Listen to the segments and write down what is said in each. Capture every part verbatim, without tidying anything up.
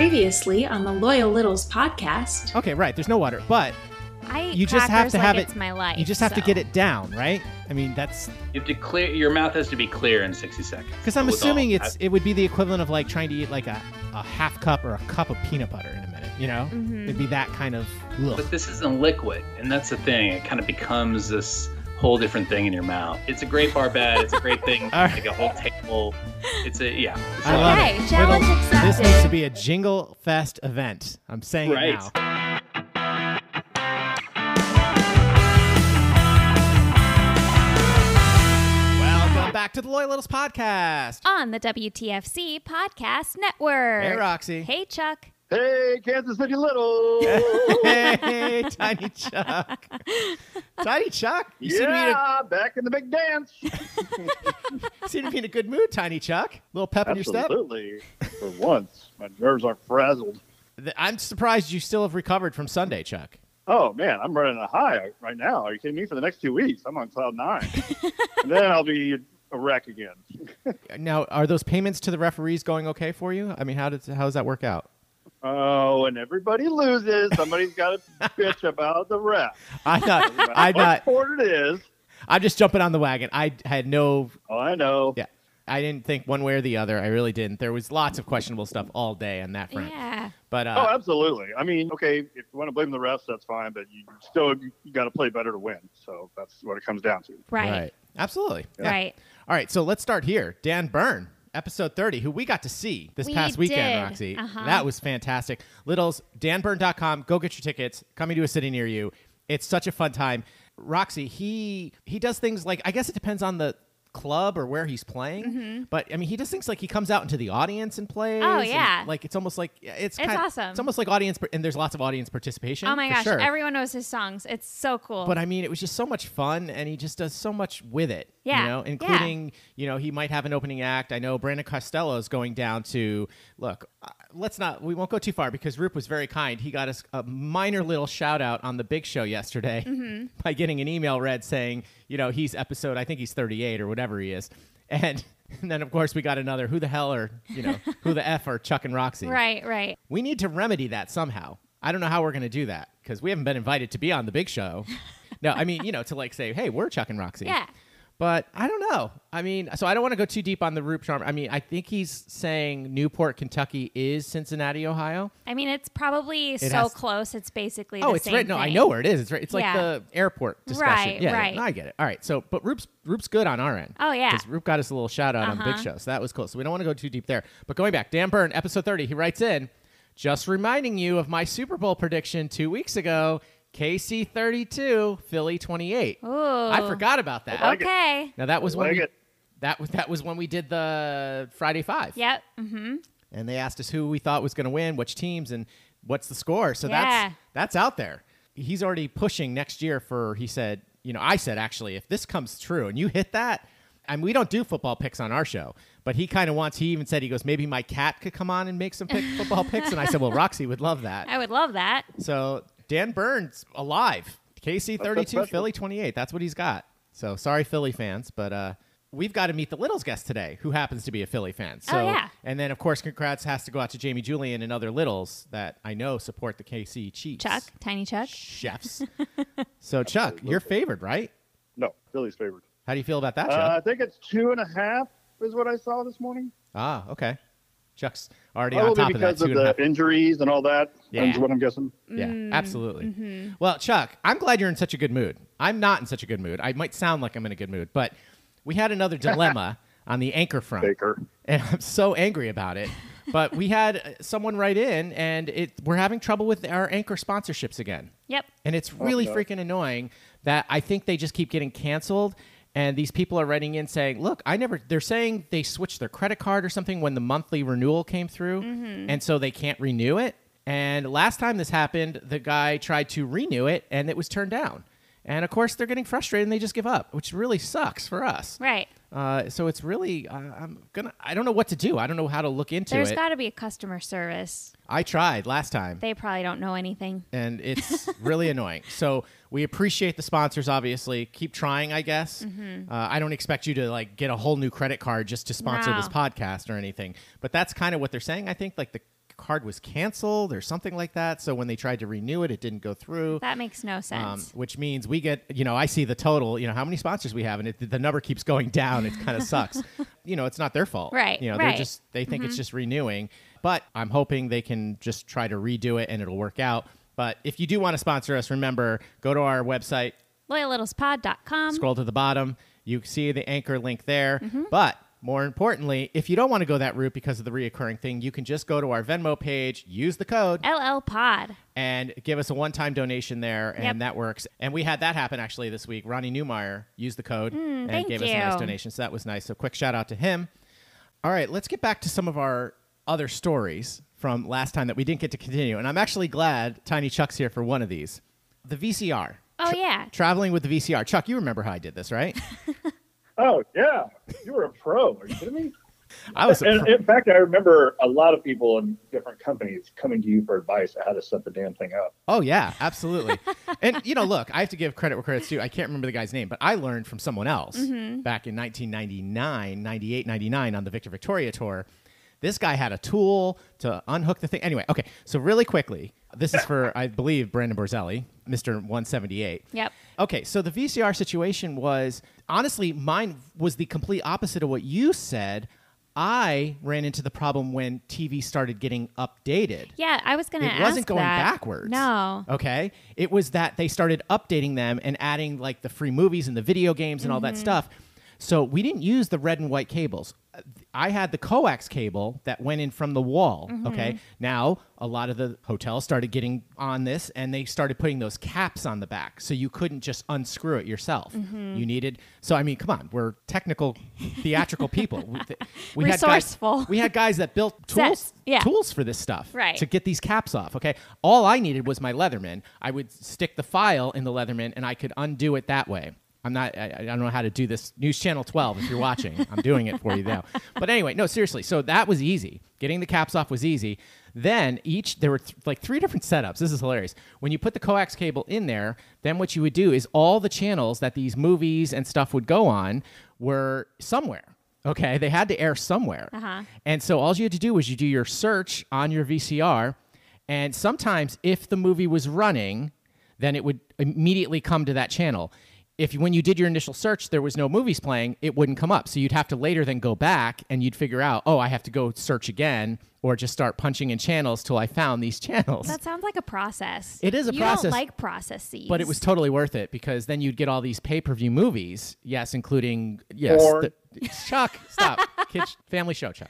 Previously on the Loyal Littles podcast. Okay, right. There's no water, but I eat you just have to like have it's it. my life. You just have so. to get it down, right? I mean, that's You have to clear. Your mouth has to be clear in sixty seconds. because I'm With assuming all- it's it would be the equivalent of like trying to eat like a, a half cup or a cup of peanut butter in a minute. You know, Mhm. it'd be that kind of. Ugh. But this isn't liquid, and that's the thing. It kind of becomes this whole different thing in your mouth. It's a great bar bed. It's a great thing. All right. Like a whole table. It's a yeah. It's I a- love Okay, it. challenge Little- accepted. This needs to be a Jingle Fest event. I'm saying Right. it now. Welcome back to the Loyal Littles podcast. on the W T F C Podcast Network. Hey, Roxy. Hey, Chuck. Hey, Kansas City Little. Hey, Tiny Chuck. Tiny Chuck. You seem, to be in yeah, back in the big dance. a, seem to be in a good mood, Tiny Chuck. little pep in your step. Absolutely. For once, my nerves aren't frazzled. Th- I'm surprised you still have recovered from Sunday, Chuck. Oh, man, I'm running a high right now. Are you kidding me? For the next two weeks, I'm on cloud nine. And then I'll be a wreck again. Now, are those payments to the referees going okay for you? I mean, how does how does that work out? Oh, when everybody loses, somebody's got to bitch about the ref. I'm not. I'm What not. sport it is. I'm just jumping on the wagon. I had no. Oh, I know. Yeah, I didn't think one way or the other. I really didn't. There was lots of questionable stuff all day on that front. Yeah. But Oh, uh, absolutely. I mean, okay, if you want to blame the refs, that's fine, but you still you got to play better to win. So that's what it comes down to. Right. absolutely. Yeah. Right. All right, so let's start here. Dan Byrne, episode thirty, who we got to see this We past weekend, did. Roxy. Uh-huh. That was fantastic. Littles, dan byrne dot com. Go get your tickets. Coming to a city near you. It's such a fun time. Roxy, he he does things like, I guess it depends on the club or where he's playing, Mm-hmm. but I mean, he does things like he comes out into the audience and plays. Oh, and, yeah. like it's almost like it's It's kind awesome. It's almost like audience, and there's lots of audience participation. Oh my for gosh, sure. everyone knows his songs. It's so cool. But I mean, it was just so much fun, and he just does so much with it. Yeah, You know, yeah. including, you know, he might have an opening act. I know Brandon Costello is going down to, look, uh, let's not, we won't go too far because Roop was very kind. He got us a minor little shout out on the big show yesterday Mm-hmm. by getting an email read saying, you know, he's episode, I think he's thirty-eight or whatever he is. And, and then, of course, we got another, who the hell are, you know, who the F are Chuck and Roxy? right, right. We need to remedy that somehow. I don't know how we're going to do that because we haven't been invited to be on the big show. No, I mean, you know, to like say, hey, we're Chuck and Roxy. Yeah. But I don't know. I mean, so I don't want to go too deep on the Roop Charm. I mean, I think he's saying Newport, Kentucky is Cincinnati, Ohio. I mean, it's probably so has- close. It's basically Oh, the it's same right. No, I thing. know where it is. It's right. It's like Yeah. the airport discussion. Right, yeah, right. Yeah, I get it. All right. So, but Roop's Roop's good on our end. Oh, yeah. Because Roop got us a little shout out on the big Uh-huh. show, so that was cool. So we don't want to go too deep there. But going back, Dan Byrne, episode thirty, he writes in, just reminding you of my Super Bowl prediction two weeks ago. K C thirty-two, Philly twenty-eight. Ooh. I forgot about that. like it. Okay. Now that was when Like we, it. that was that was when we did the Friday Five. Yep. Mm-hmm. And they asked us who we thought was going to win, which teams, and what's the score. So Yeah. that's that's out there. He's already pushing next year for. He said, you know, I said actually, if this comes true and you hit that, I mean, we don't do football picks on our show, but he kind of wants. He even said, he goes, maybe my cat could come on and make some pick, football picks. And I said, well, Roxy would love that. I would love that. So Dan Burns alive. K C thirty-two, special. Philly twenty-eight. That's what he's got. So sorry, Philly fans, but uh, we've got to meet the Littles guest today, who happens to be a Philly fan. So, Oh, yeah. And then, of course, congrats has to go out to Jamie Julian and other Littles that I know support the K C Chiefs. Chuck, Tiny Chuck. Chefs. So, Chuck, you're favored, right? No, Philly's favored. How do you feel about that, Uh, Chuck? I think it's two and a half is what I saw this morning. ah, okay. Chuck's already Probably on top of that. because Two of and a the half. injuries and all that. Yeah. Is what I'm guessing. Yeah, Mm, absolutely. mm-hmm. Well, Chuck, I'm glad you're in such a good mood. I'm not in such a good mood. I might sound like I'm in a good mood, but we had another dilemma on the anchor front. Baker. And I'm so angry about it. But we had uh, someone write in, and it we're having trouble with our anchor sponsorships again. Yep. And it's really no. freaking annoying that I think they just keep getting canceled. And these people are writing in saying, look, I never, they're saying they switched their credit card or something when the monthly renewal came through. And so they can't renew it. And last time this happened, the guy tried to renew it and it was turned down. And of course, they're getting frustrated and they just give up, which really sucks for us. Right. Uh, so it's really, uh, I'm gonna, I don't know what to do. I don't know how to look into There's it. got to be a customer service. I tried last time. They probably don't know anything. And it's really annoying. So we appreciate the sponsors, obviously. Keep trying, I guess. Mm-hmm. Uh, I don't expect you to like get a whole new credit card just to sponsor No. this podcast or anything. But that's kind of what they're saying. I think like the card was canceled or something like that. So when they tried to renew it, it didn't go through. That makes no Um, sense. which means we get, you know, I see the total, you know, how many sponsors we have, and it, the number keeps going down. It kind of sucks. You know, it's not their fault. Right, You know, right. they're just, they think it's just renewing. But I'm hoping they can just try to redo it and it'll work out. But if you do want to sponsor us, remember, go to our website, loyal littles pod dot com. scroll to the bottom. You see the anchor link there. Mm-hmm. But more importantly, if you don't want to go that route because of the reoccurring thing, you can just go to our Venmo page, use the code, L L Pod. and give us a one-time donation there, and Yep. that works. And we had that happen actually this week. Ronnie Newmeyer used the code and Mm, thank gave us a nice you. donation, so that was nice. So quick shout out to him. All right, let's get back to some of our other stories from last time that we didn't get to continue. And I'm actually glad Tiny Chuck's here for one of these. The V C R. Oh, yeah. Traveling with the V C R. Chuck, you remember how I did this, right? Oh, yeah. You were a pro. Are you kidding me? I was. a And pro- in fact, I remember a lot of people in different companies coming to you for advice on how to set the damn thing up. Oh, yeah, absolutely. And, you know, look, I have to give credit where credit's due. I can't remember the guy's name, but I learned from someone else Mm-hmm. back in nineteen ninety-nine, ninety-eight, ninety-nine on the Victor Victoria tour. This guy had a tool to unhook the thing. Anyway, okay, so really quickly, this is for, I believe, Brandon Borzelli, Mister one seventy-eight. Yep. Okay, so the V C R situation was, honestly, mine was the complete opposite of what you said. I ran into the problem when T V started getting updated. Yeah, I was going to It ask wasn't going that. backwards. No. Okay. It was that they started updating them and adding like the free movies and the video games and all Mm-hmm. that stuff. So we didn't use the red and white cables. Uh, I had the coax cable that went in from the wall. Mm-hmm. Okay. Now a lot of the hotels started getting on this and they started putting those caps on the back. So you couldn't just unscrew it yourself. Mm-hmm. You needed, so I mean, come on, we're technical, theatrical people. We, th- we Resourceful. Had guys, we had guys that built tools, Sets, yeah. tools for this stuff Right. to get these caps off. Okay. All I needed was my Leatherman. I would stick the file in the Leatherman and I could undo it that way. I'm not, I, I don't know how to do this. News Channel twelve, if you're watching, I'm doing it for you now. But anyway, no, seriously. So that was easy. Getting the caps off was easy. Then each, there were th- like three different setups. This is hilarious. When you put the coax cable in there, then what you would do is all the channels that these movies and stuff would go on were somewhere. Okay. They had to air somewhere. Uh-huh. And so all you had to do was you do your search on your V C R. And sometimes if the movie was running, then it would immediately come to that channel. If you, when you did your initial search, there was no movies playing, it wouldn't come up. So you'd have to later then go back and you'd figure out, oh, I have to go search again or just start punching in channels till I found these channels. That sounds like a process. It is a you process. You don't like processes. But it was totally worth it because then you'd get all these pay-per-view movies. Yes, including, yes. Porn. The, Chuck, stop. Kids, family show, Chuck.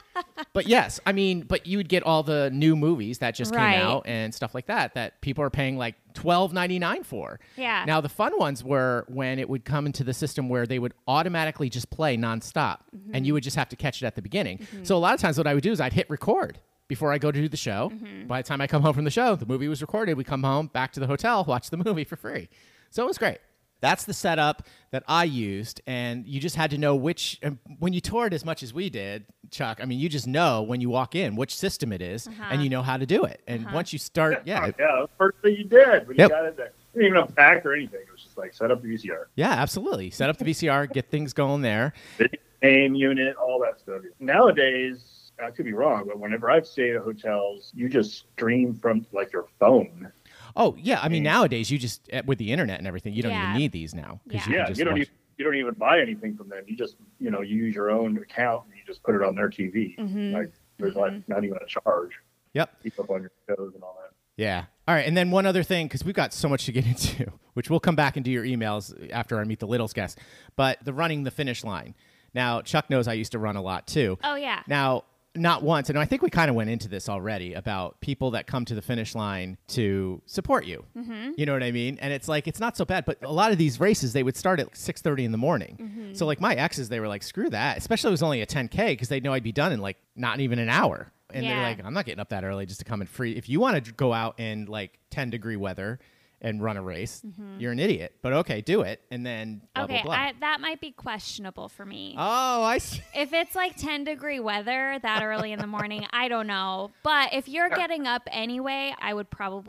But yes, I mean, but you would get all the new movies that just Right. came out and stuff like that that people are paying like twelve ninety-nine for. Yeah. Now the fun ones were when it would come into the system where they would automatically just play nonstop, Mm-hmm. and you would just have to catch it at the beginning. So a lot of times, what I would do is I'd hit record before I go to do the show. Mm-hmm. By the time I come home from the show, the movie was recorded. We come home, back to the hotel, watch the movie for free. So it was great. That's the setup that I used, and you just had to know which. And when you toured as much as we did, Chuck, I mean, you just know when you walk in which system it is, Uh-huh. and you know how to do it. And once you start, yeah, Yeah, the first thing you did when Yep. you got in there. You didn't even unpack or anything. It was just like set up the V C R. yeah, absolutely. Set up the V C R, get things going there. Video game unit, all that stuff. Nowadays, I could be wrong, but whenever I've stayed at hotels, you just stream from like your phone. Oh yeah, I mean Yeah. nowadays you just eh, with the internet and everything, you don't Yeah. even need these now. 'Cause Yeah. can Yeah, just you don't watch- even you don't even buy anything from them. You just you know you use your own account and you just put it on their T V. Mhm. Like there's like not even a charge. Yep. Keep up on your shows and all that. Yeah. All right. And then one other thing, because we've got so much to get into, which we'll come back and do your emails after I meet the Littles guest, but the running the finish line. Now, Chuck knows I used to run a lot too. Oh, yeah. Now, not once, and I think we kind of went into this already about people that come to the finish line to support you. Mm-hmm. You know what I mean? And it's like, it's not so bad, but a lot of these races, they would start at six thirty in the morning. Mm-hmm. So like my exes, they were like, screw that, especially if it was only a ten K because they know I'd be done in like not even an hour. And they're Yeah. like, I'm not getting up that early just to come and free. If you want to go out in like ten degree weather and run a race, you're an idiot. But okay, do it. And then blah, Mm-hmm. Okay, blah, blah. I, that might be questionable for me. oh, I see. If it's like ten degree weather that early in the morning, I don't know. But if you're getting up anyway, I would probably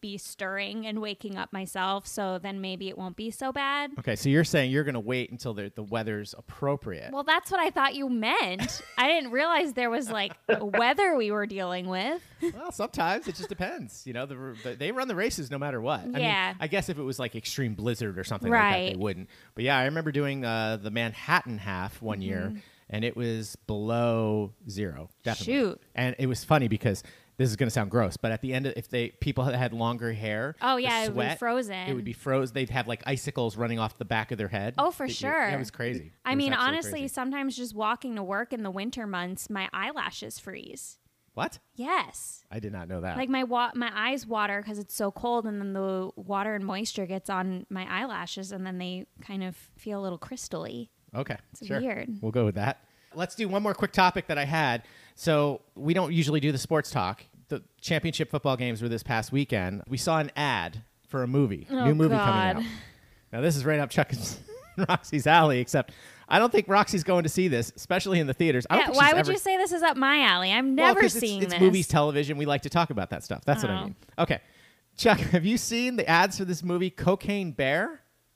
be stirring and waking up myself. So then maybe it won't be so bad. Okay, so you're saying you're going to wait until the, the weather's appropriate. Well, that's what I thought you meant. I didn't realize there was like weather we were dealing with. Well, sometimes it just depends. You know, the, the, they run the races no matter what. I Yeah. mean, I guess if it was like extreme blizzard or something like Right. that, they wouldn't. But yeah, I remember doing uh, the Manhattan half one year, and it was below zero. Definitely. Shoot. And it was funny because this is going to sound gross, but at the end, of, if they people that had longer hair, Oh, the yeah, it would be sweat, frozen. It would be frozen. They'd have like icicles running off the back of their head. Oh, for It- it- sure. Yeah, it was crazy. I It was mean, absolutely honestly, crazy. sometimes just walking to work in the winter months, my eyelashes freeze. What? Yes. I did not know that. Like my wa- my eyes water because it's so cold, and then the water and moisture gets on my eyelashes, and then they kind of feel a little crystally. Okay, It's sure. weird. We'll go with that. Let's do one more quick topic that I had. So we don't usually do the sports talk. The championship football games were this past weekend. We saw an ad for a movie, Oh, new movie God. coming out. Now this is right up Chuck and Roxy's alley, except I don't think Roxy's going to see this, especially in the theaters. I don't Yeah, think why she's would ever- you say this is up my alley? I'm Well, never 'cause it's, seeing it's this. movies, television. We like to talk about that stuff. That's what I Oh. mean. Okay, Chuck, have you seen the ads for this movie, Cocaine Bear?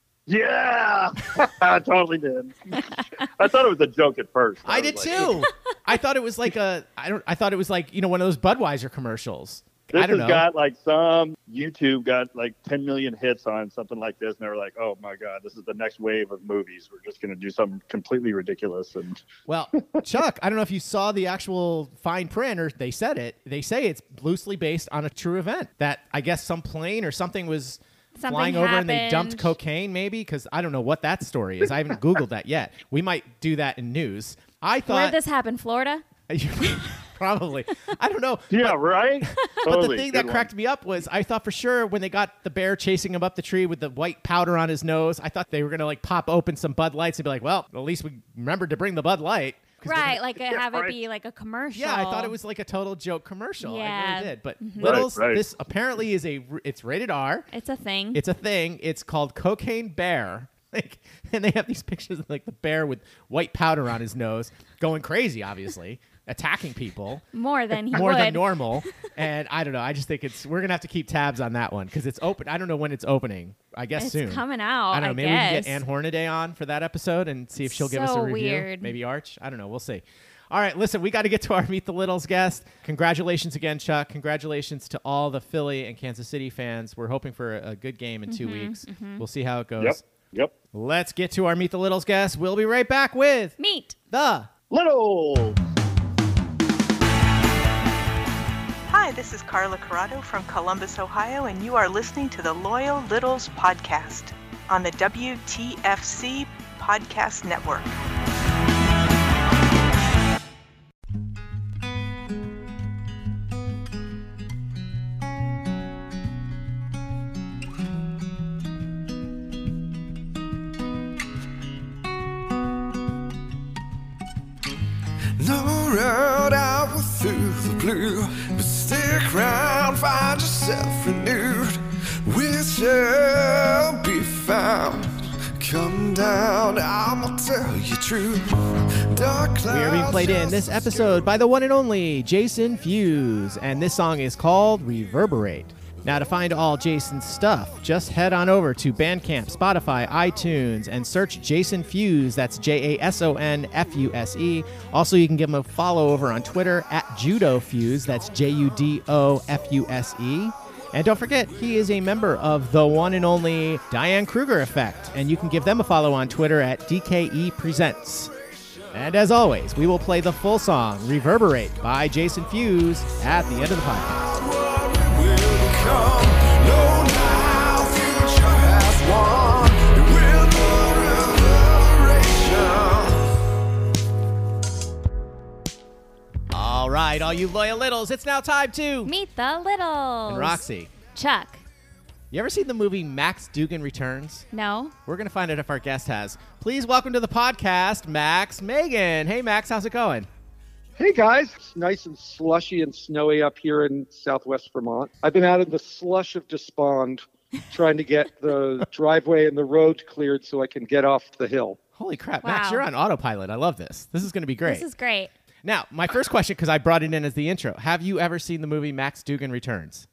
Yeah, I totally did. I thought it was a joke at first. I, was did like, too. I thought it was like a I don't I thought it was like, you know, one of those Budweiser commercials. This I don't has know. got like some YouTube got like ten million hits on something like this, and they were like, "Oh my god, this is the next wave of movies. We're just going to do something completely ridiculous." And Well, Chuck, I don't know if you saw the actual fine print or they said it. They say it's loosely based on a true event that I guess some plane or something was Something flying over and they dumped happened. cocaine maybe, because I don't know what that story is. I haven't Googled that yet. We might do that in news. I Where thought did this happen? Florida? probably. I don't know. yeah, right. But Totally. the thing Good that one. cracked me up was I thought for sure when they got the bear chasing him up the tree with the white powder on his nose, I thought they were going to like pop open some Bud Lights and be like, well, at least we remembered to bring the Bud Light. 'Cause they're Right, like uh, have it right. be like a commercial. Yeah, I thought it was like a total joke commercial. I Yeah. really did. But Mhm. Littles, Right, right. this apparently is a, it's rated R. It's a thing. It's a thing. It's called Cocaine Bear. Like, and they have these pictures of like the bear with white powder on his nose, going crazy, obviously, attacking people More than he more would. than normal. And I don't know. I just think it's we're gonna have to keep tabs on that one because it's open. I don't know when it's opening. I guess It's soon. coming out. I don't know. I Maybe we can guess. get Ann Hornaday on for that episode and see if she'll give us a So review. weird. Maybe Arch. I don't know. We'll see. All right, listen, we got to get to our Meet the Littles guest. Congratulations again, Chuck. Congratulations to all the Philly and Kansas City fans. We're hoping for a, a good game in two weeks. We'll see how it goes. Yep. Yep. Let's get to our Meet the Littles guest. We'll be right back with Meet. the Little. Hi, this is Carla Corrado from Columbus, Ohio, and you are listening to the Loyal Littles podcast on the W T F C Podcast Network. No road out through the blue, but stick around, find yourself renewed. We shall be found. Come down, I'ma tell you true. Dark We are being played in this episode by the one and only Jason Fuse, and this song is called Reverberate. Now, to find all Jason's stuff, just head on over to Bandcamp, Spotify, iTunes, and search Jason Fuse. That's J A S O N F U S E. Also, you can give him a follow over on Twitter at Judo Fuse. That's J U D O F U S E. And don't forget, he is a member of the one and only Diane Kruger Effect, and you can give them a follow on Twitter at D K E Presents. And as always, we will play the full song, Reverberate, by Jason Fuse, at the end of the podcast. All right, all you loyal littles, it's now time to Meet the Littles. And Roxy, Chuck. you ever seen the movie Max Dugan Returns? No. We're going to find out if our guest has. Please welcome to the podcast, Max Megan. Hey, Max, how's it going? Hey guys, it's nice and slushy and snowy up here in southwest Vermont. I've been out in the slush of despond trying to get the driveway and the road cleared so I can get off the hill. Holy crap, Max, Wow. you're on autopilot. I love this. This is going to be great. This is great. Now, my first question, because I brought it in as the intro. Have you ever seen the movie Max Dugan Returns?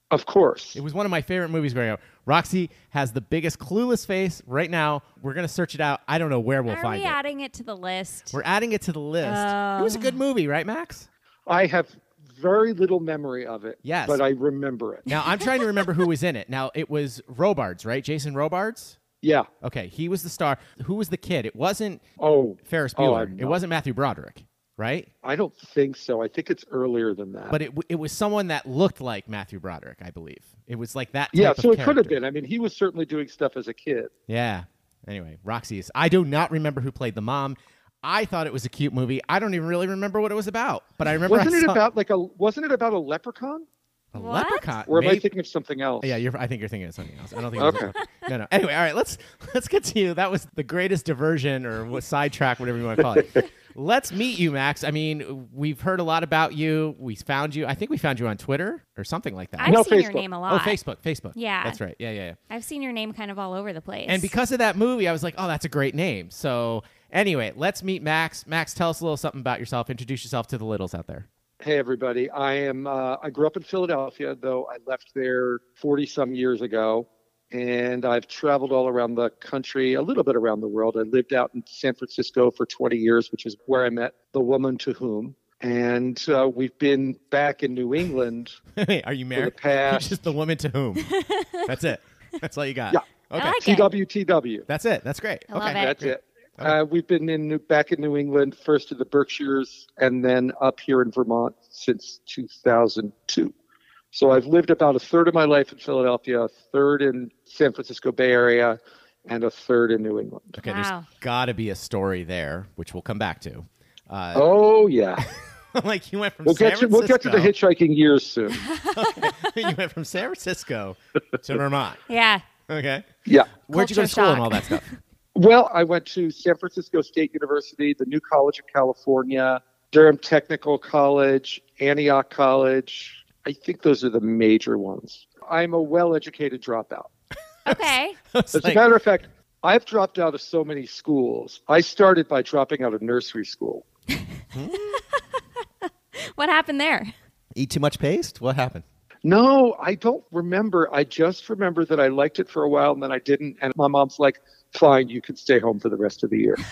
Of course. It was one of my favorite movies growing up. Roxy has the biggest clueless face right now. We're going to search it out. I don't know where we'll Are find we it. adding it to the list? We're adding it to the list. Oh. It was a good movie, right, Max? I have very little memory of it. Yes. But I remember it. Now, I'm trying to remember who was in it. Now, it was Robards, right? Jason Robards? Yeah. Okay, he was the star. Who was the kid? It wasn't Oh. Ferris Oh, Bueller. I'm it not- wasn't Matthew Broderick, right? I don't think so. I think it's earlier than that. But it w- it was someone that looked like Matthew Broderick, I believe. It was like that type yeah, of so it could have character. been. I mean, he was certainly doing stuff as a kid. Yeah. Anyway, Roxy is. I do not remember who played the mom. I thought it was a cute movie. I don't even really remember what it was about, but I remember. Wasn't I it saw about like a? Wasn't it about a leprechaun? a What? leprechaun? Or am I Maybe- thinking of something else? Yeah, you're, I think you're thinking of something else. I don't think. It was Okay. No, no. Anyway, all right. Let's let's continue. That was the greatest diversion or what sidetrack, whatever you want to call it. Let's meet you, Max. I mean, we've heard a lot about you. We found you. I think we found you on Twitter or something like that. I've No, seen your Facebook. name a Oh, lot. Facebook, Facebook. Yeah. That's right. Yeah, yeah, yeah. I've seen your name kind of all over the place. And because of that movie, I was like, oh, that's a great name. So anyway, let's meet Max. Max, tell us a little something about yourself. Introduce yourself to the littles out there. Hey everybody, I am. Uh, I grew up in Philadelphia, though I left there forty some years ago, and I've traveled all around the country, a little bit around the world. I lived out in San Francisco for twenty years, which is where I met the woman to whom. And uh, we've been back in New England. Are you married? For the past- You're just the woman to whom. That's it. That's all you got. Yeah. Okay. I like T it. W T W. That's it. That's great. I love okay. it. That's it. Uh, we've been in New, back in New England, first in the Berkshires, and then up here in Vermont since two thousand two. So I've lived about a third of my life in Philadelphia, a third in San Francisco Bay Area, and a third in New England. Okay, Wow. there's got to be a story there, which we'll come back to. Uh, Oh yeah, like you went from we'll San get to Francisco. we'll get to the hitchhiking years soon. You went from San Francisco to Vermont. Yeah. Okay. Yeah. Where'd you go to Culture school and shock. all that stuff? Well, I went to San Francisco State University, the New College of California, Durham Technical College, Antioch College. I think those are the major ones. I'm a well-educated dropout. Okay. It's As like- a matter of fact, I've dropped out of so many schools. I started by dropping out of nursery school. What happened there? Eat too much paste? What happened? No, I don't remember. I just remember that I liked it for a while and then I didn't. And my mom's like, fine, you can stay home for the rest of the year.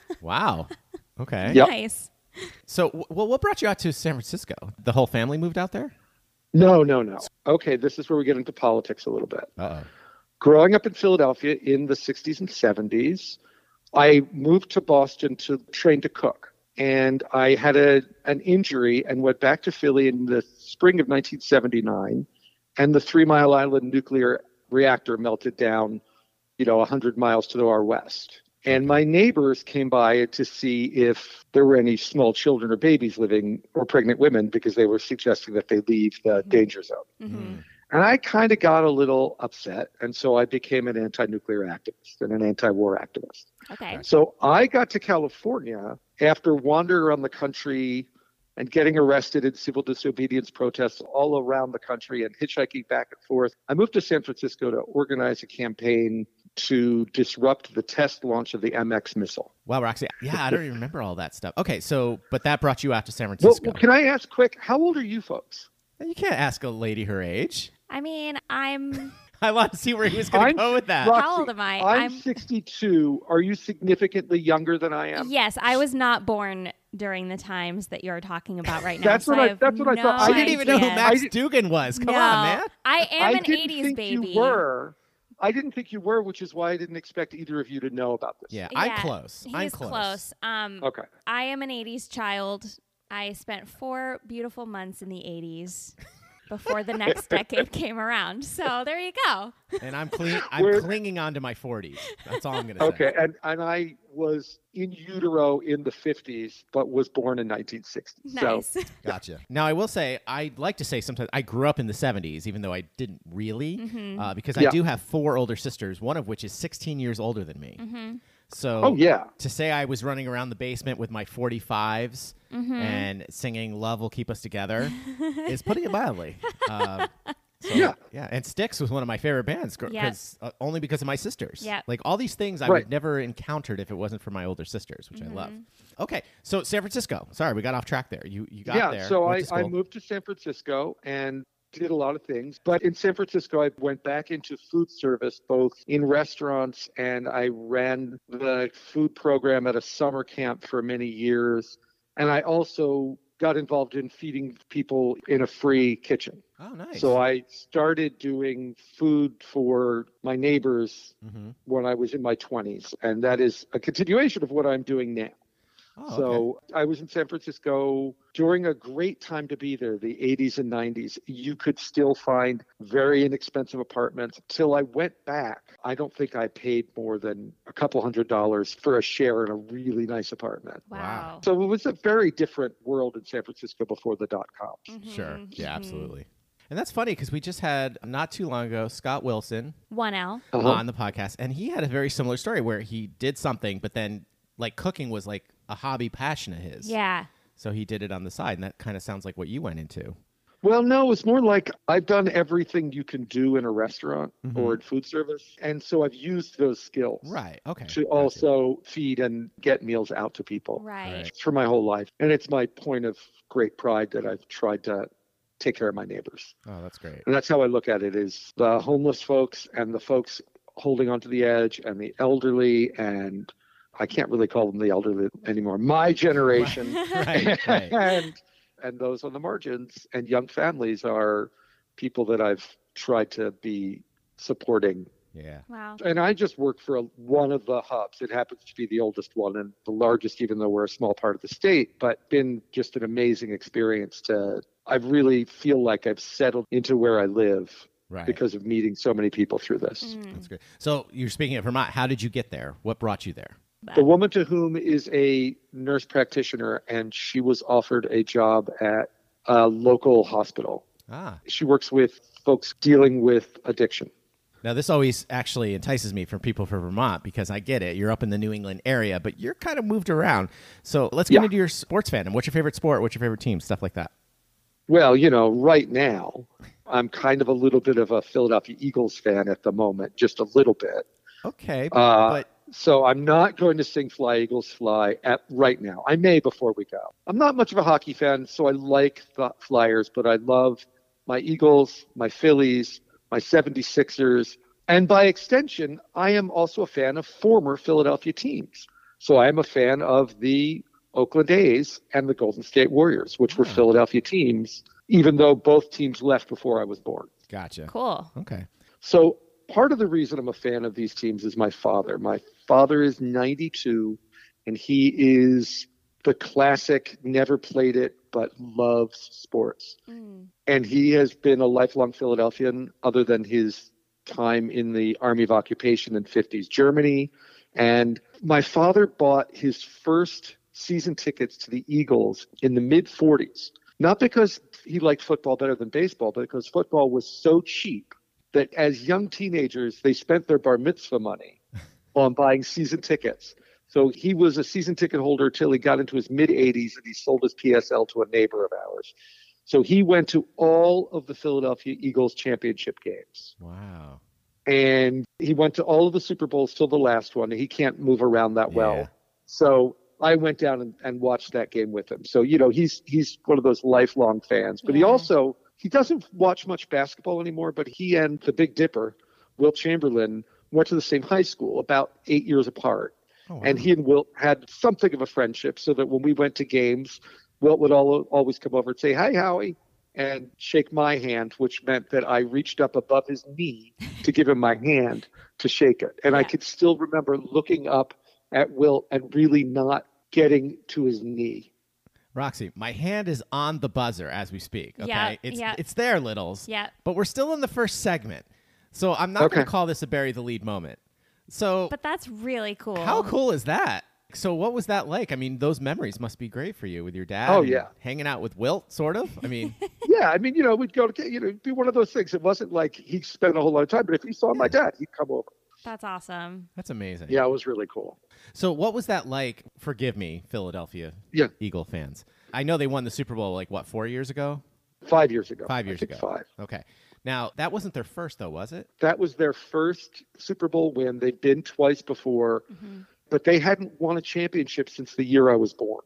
Wow. Okay. Yep. Nice. So, w- well, what brought you out to San Francisco? The whole family moved out there? No, no, no. Okay, this is where we get into politics a little bit. Uh-oh. Growing up in Philadelphia in the sixties and seventies, I moved to Boston to train to cook. And I had a an injury and went back to Philly in the spring of nineteen seventy-nine. And the Three Mile Island nuclear reactor melted down, you know, one hundred miles to our west. And my neighbors came by to see if there were any small children or babies living or pregnant women because they were suggesting that they leave the danger zone. Mm-hmm. And I kind of got a little upset. And so I became an anti-nuclear activist and an anti-war activist. Okay. So I got to California after wandering around the country and getting arrested in civil disobedience protests all around the country and hitchhiking back and forth. I moved to San Francisco to organize a campaign to disrupt the test launch of the M X missile. Wow, Roxy. Yeah, I don't even remember all that stuff. Okay, so, but that brought you out to San Well, Francisco. well, can I ask quick, how old are you folks? You can't ask a lady her age. I mean, I'm. I want to see where he was going I'm- to go with that. Roxy, How old am I? I'm, I'm- sixty-two. Are you significantly younger than I am? Yes, I was not born during the times that you're talking about right now. That's so what I- have that's what I no thought. I I didn't even know who idea. Max I did- Dugan was. Come no, on, man. I am I an didn't eighties think baby. you were. I didn't think you were, which is why I didn't expect either of you to know about this. Yeah, I'm Yeah, close. He's I'm close. Um, Okay. I am an eighties child. I spent four beautiful months in the eighties before the next decade came around. So there you go. And I'm clean. I'm We're- clinging on to my forties. That's all I'm going to say. Okay, and, and I was in utero in the fifties, but was born in nineteen sixty. Nice. So Gotcha. Now, I will say, I'd like to say sometimes I grew up in the seventies, even though I didn't really, Mm-hmm. uh, because Yeah. I do have four older sisters, one of which is sixteen years older than me. Mm-hmm. So, Oh, yeah. to say I was running around the basement with my forty-fives Mm-hmm. and singing "Love Will Keep Us Together" is putting it mildly. Um, so, Yeah. yeah. And Styx was one of my favorite bands, gr- Yep. 'cause, uh, only because of my sisters. Yep. Like all these things I Right. would never encountered if it wasn't for my older sisters, which I love. Mm-hmm. Okay, so San Francisco. Sorry, we got off track there. You you got yeah, there. so went I, to I school. moved to San Francisco and did a lot of things. But in San Francisco, I went back into food service, both in restaurants, and I ran the food program at a summer camp for many years. And I also got involved in feeding people in a free kitchen. Oh, nice. So I started doing food for my neighbors mm-hmm. when I was in my twenties. And that is a continuation of what I'm doing now. Oh, so okay. I was in San Francisco during a great time to be there, the eighties and nineties. You could still find very inexpensive apartments. Till I went back, I don't think I paid more than a couple hundred dollars for a share in a really nice apartment. Wow. So it was a very different world in San Francisco before the dot-coms. Mm-hmm. Sure. Yeah, absolutely. And that's funny because we just had, not too long ago, Scott Wilson one L Uh-huh. on the podcast, and he had a very similar story where he did something, but then like cooking was like a hobby passion of his. Yeah. So he did it on the side, and that kind of sounds like what you went into. Well, no, it's more like I've done everything you can do in a restaurant Mhm. or in food service. And so I've used those skills Right. Okay. to Gotcha. also feed and get meals out to people Right. Right. for my whole life. And it's my point of great pride that I've tried to take care of my neighbors. Oh, that's great. And that's how I look at it, is the homeless folks and the folks holding onto the edge and the elderly, and I can't really call them the elderly anymore, my generation. Right. Right. and and those on the margins and young families are people that I've tried to be supporting. Yeah. Wow. And I just work for a, one of the hubs. It happens to be the oldest one and the largest, even though we're a small part of the state, but been just an amazing experience to, I really feel like I've settled into where I live Right. because of meeting so many people through this. Mm. That's great. So you're speaking of Vermont. How did you get there? What brought you there? The woman to whom is a nurse practitioner, and she was offered a job at a local hospital. Ah. She works with folks dealing with addiction. Now, this always actually entices me from people from Vermont because I get it. You're up in the New England area, but you're kind of moved around. So let's get Yeah. into your sports fandom. What's your favorite sport? What's your favorite team? Stuff like that. Well, you know, right now, I'm kind of a little bit of a Philadelphia Eagles fan at the moment, just a little bit. Okay. Uh, but So I'm not going to sing Fly Eagles Fly at right now. I may before we go. I'm not much of a hockey fan, so I like the Flyers, but I love my Eagles, my Phillies, my seventy-sixers, and by extension, I am also a fan of former Philadelphia teams. So I am a fan of the Oakland A's and the Golden State Warriors, which were Oh. Philadelphia teams, even though both teams left before I was born. gotcha. Cool. Okay. So part of the reason I'm a fan of these teams is my father. My father is ninety-two, and he is the classic, never played it, but loves sports. Mm. And he has been a lifelong Philadelphian other than his time in the Army of Occupation in fifties Germany. And my father bought his first season tickets to the Eagles in the mid forties, not because he liked football better than baseball, but because football was so cheap that as young teenagers, they spent their bar mitzvah money on buying season tickets. So he was a season ticket holder till he got into his mid eighties, and he sold his P S L to a neighbor of ours. So he went to all of the Philadelphia Eagles championship games. Wow. And he went to all of the Super Bowls till the last one. He can't move around that well. Yeah. So I went down and, and watched that game with him. So, you know, he's he's one of those lifelong fans. But he Yeah. also, he doesn't watch much basketball anymore, but he and the Big Dipper, Wilt Chamberlain, went to the same high school about eight years apart. Oh, wow. And he and Wilt had something of a friendship, so that when we went to games, Wilt would all, always come over and say, "Hi, Howie," and shake my hand, which meant that I reached up above his knee to give him my hand to shake it. And I Yeah. could still remember looking up at Wilt and really not getting to his knee. Roxy, my hand is on the buzzer as we speak. Okay. Yeah, it's yeah. it's there, Littles. Yeah. But we're still in the first segment. So I'm not Okay. going to call this a bury the lead moment. So But that's really cool. how cool is that? So what was that like? I mean, those memories must be great for you with your dad. Oh, and yeah. Hanging out with Wilt, sort of. I mean, Yeah, I mean, you know, we'd go to, you know, it'd be one of those things. It wasn't like he spent a whole lot of time, but if he saw my dad, he'd come over. That's awesome. that's amazing. Yeah, it was really cool. So what was that like? Forgive me, Philadelphia Yeah. Eagle fans. I know they won the Super Bowl like what, four years ago? Five years ago. Five I years think ago. Five. Okay. Now that wasn't their first though, was it? That was their first Super Bowl win. They'd been twice before, Mm-hmm. but they hadn't won a championship since the year I was born.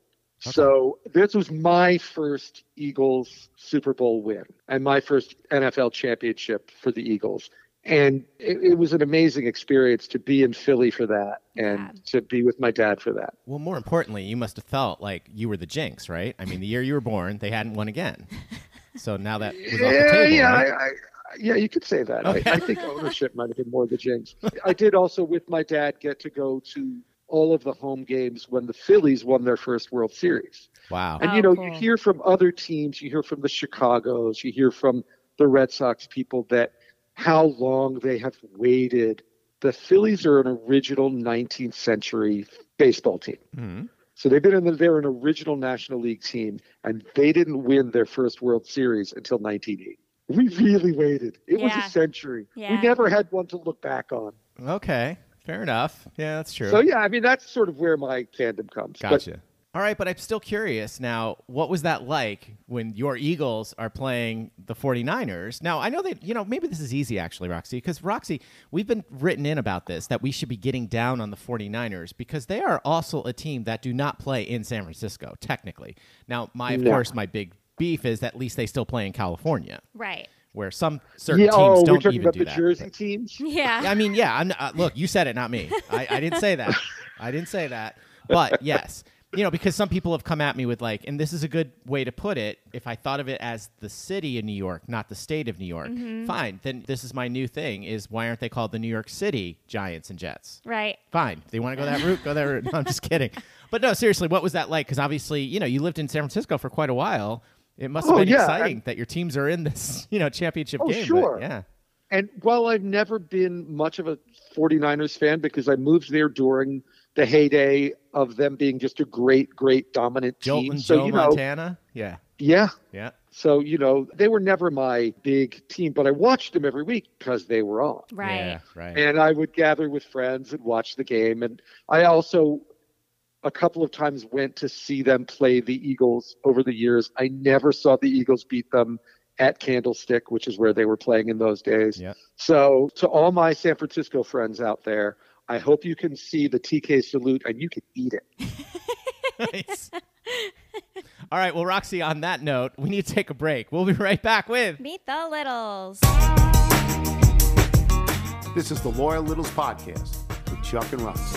So this was my first Eagles Super Bowl win and my first N F L championship for the Eagles. And it, it was an amazing experience to be in Philly for that and Yeah. to be with my dad for that. Well, more importantly, you must have felt like you were the jinx, right? I mean, the year you were born, they hadn't won again. So now that was off the Yeah, table, yeah, right? I, I, yeah, you could say that. Okay. I, I think ownership might have been more the jinx. I did also, with my dad, get to go to all of the home games when the Phillies won their first World Series. Wow. And, Oh, you know, cool. you hear from other teams, you hear from the Chicagos, you hear from the Red Sox people that how long they have waited. The Phillies are an original nineteenth century baseball team. Mhm. So they've been in the, they're an original National League team, and they didn't win their first World Series until nineteen eighty. We really waited. It was Yeah. a century. Yeah. We never had one to look back on. Okay. Fair enough. Yeah, that's true. So, yeah, I mean, that's sort of where my fandom comes. But Gotcha. All right, but I'm still curious now, what was that like when your Eagles are playing the 49ers? Now, I know that, you know, maybe this is easy actually, Roxy, because Roxy, we've been written in about this, that we should be getting down on the 49ers because they are also a team that do not play in San Francisco, technically. Now, my, of No. course, my big beef is that at least they still play in California, Right. where some certain yeah, teams oh, we're don't talking even about do the that. Jersey teams? Yeah. I mean, yeah. I'm not, uh, look, you said it, not me. I, I didn't say that. I didn't say that. But yes, you know, because some people have come at me with like, and this is a good way to put it. If I thought of it as the city of New York, not the state of New York, fine. Then this is my new thing: is why aren't they called the New York City Giants and Jets? Right. Fine. If they want to go that route, go that route. No, I'm just kidding. But no, seriously, what was that like? Because obviously, you know, you lived in San Francisco for quite a while. It must have Oh, been yeah, exciting and- that your teams are in this, you know, championship Oh, game. but sure. yeah. And while I've never been much of a 49ers fan because I moved there during the heyday of them being just a great, great dominant team. Jolton So, Joe you know, Montana. Yeah. yeah. Yeah. So, you know, they were never my big team, but I watched them every week because they were on. Right. Yeah. Right. And I would gather with friends and watch the game. And I also, a couple of times, went to see them play the Eagles over the years. I never saw the Eagles beat them at Candlestick, which is where they were playing in those days. Yeah. So to all my San Francisco friends out there, I hope you can see the T K salute and you can eat it. Nice. All right. Well, Roxy, on that note, we need to take a break. We'll be right back with. Meet the Littles. This is the Loyal Littles Podcast with Chuck and Roxy.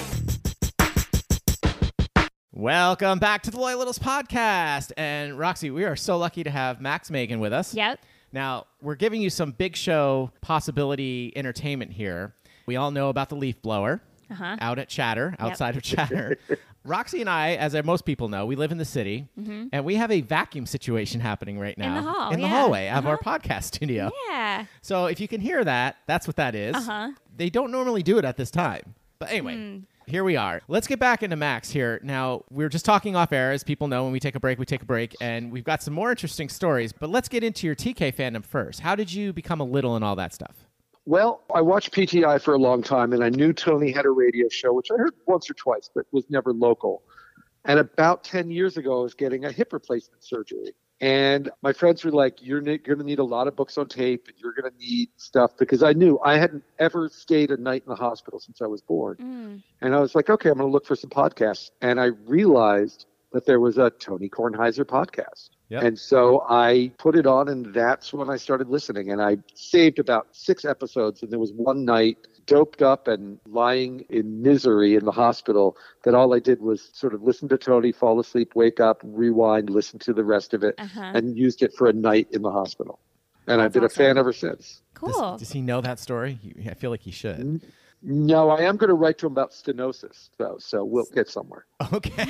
Welcome back to the Loyal Littles Podcast. And Roxy, we are so lucky to have Max Megan with us. Yep. Now, we're giving you some big show possibility entertainment here. We all know about the leaf blower Uh-huh. out at Chatter, outside of Chatter. Roxy and I, as most people know, we live in the city, and we have a vacuum situation happening right now the hall, in the yeah. hallway of our Uh-huh. podcast studio. Yeah. So if you can hear that, that's what that is. Uh-huh. They don't normally do it at this time. But anyway, Hmm. here we are. Let's get back into Max here. Now, we were just talking off air. As people know, when we take a break, we take a break. And we've got some more interesting stories. But let's get into your T K fandom first. How did you become a Little and all that stuff? Well, I watched P T I for a long time, and I knew Tony had a radio show, which I heard once or twice, but was never local. And about ten years ago, I was getting a hip replacement surgery. And my friends were like, you're ne- going to need a lot of books on tape, and you're going to need stuff, because I knew I hadn't ever stayed a night in the hospital since I was born. Mm. And I was like, okay, I'm going to look for some podcasts. And I realized that there was a Tony Kornheiser podcast. Yep. And so I put it on, and that's when I started listening. And I saved about six episodes. And there was one night, doped up and lying in misery in the hospital, that all I did was sort of listen to Tony, fall asleep, wake up, rewind, listen to the rest of it, Uh-huh. and used it for a night in the hospital. And I've That's been awesome. a fan ever since. Cool. Does, does he know that story? He- I feel like he should. No, I am going to write to him about stenosis, though, so we'll get somewhere. Okay.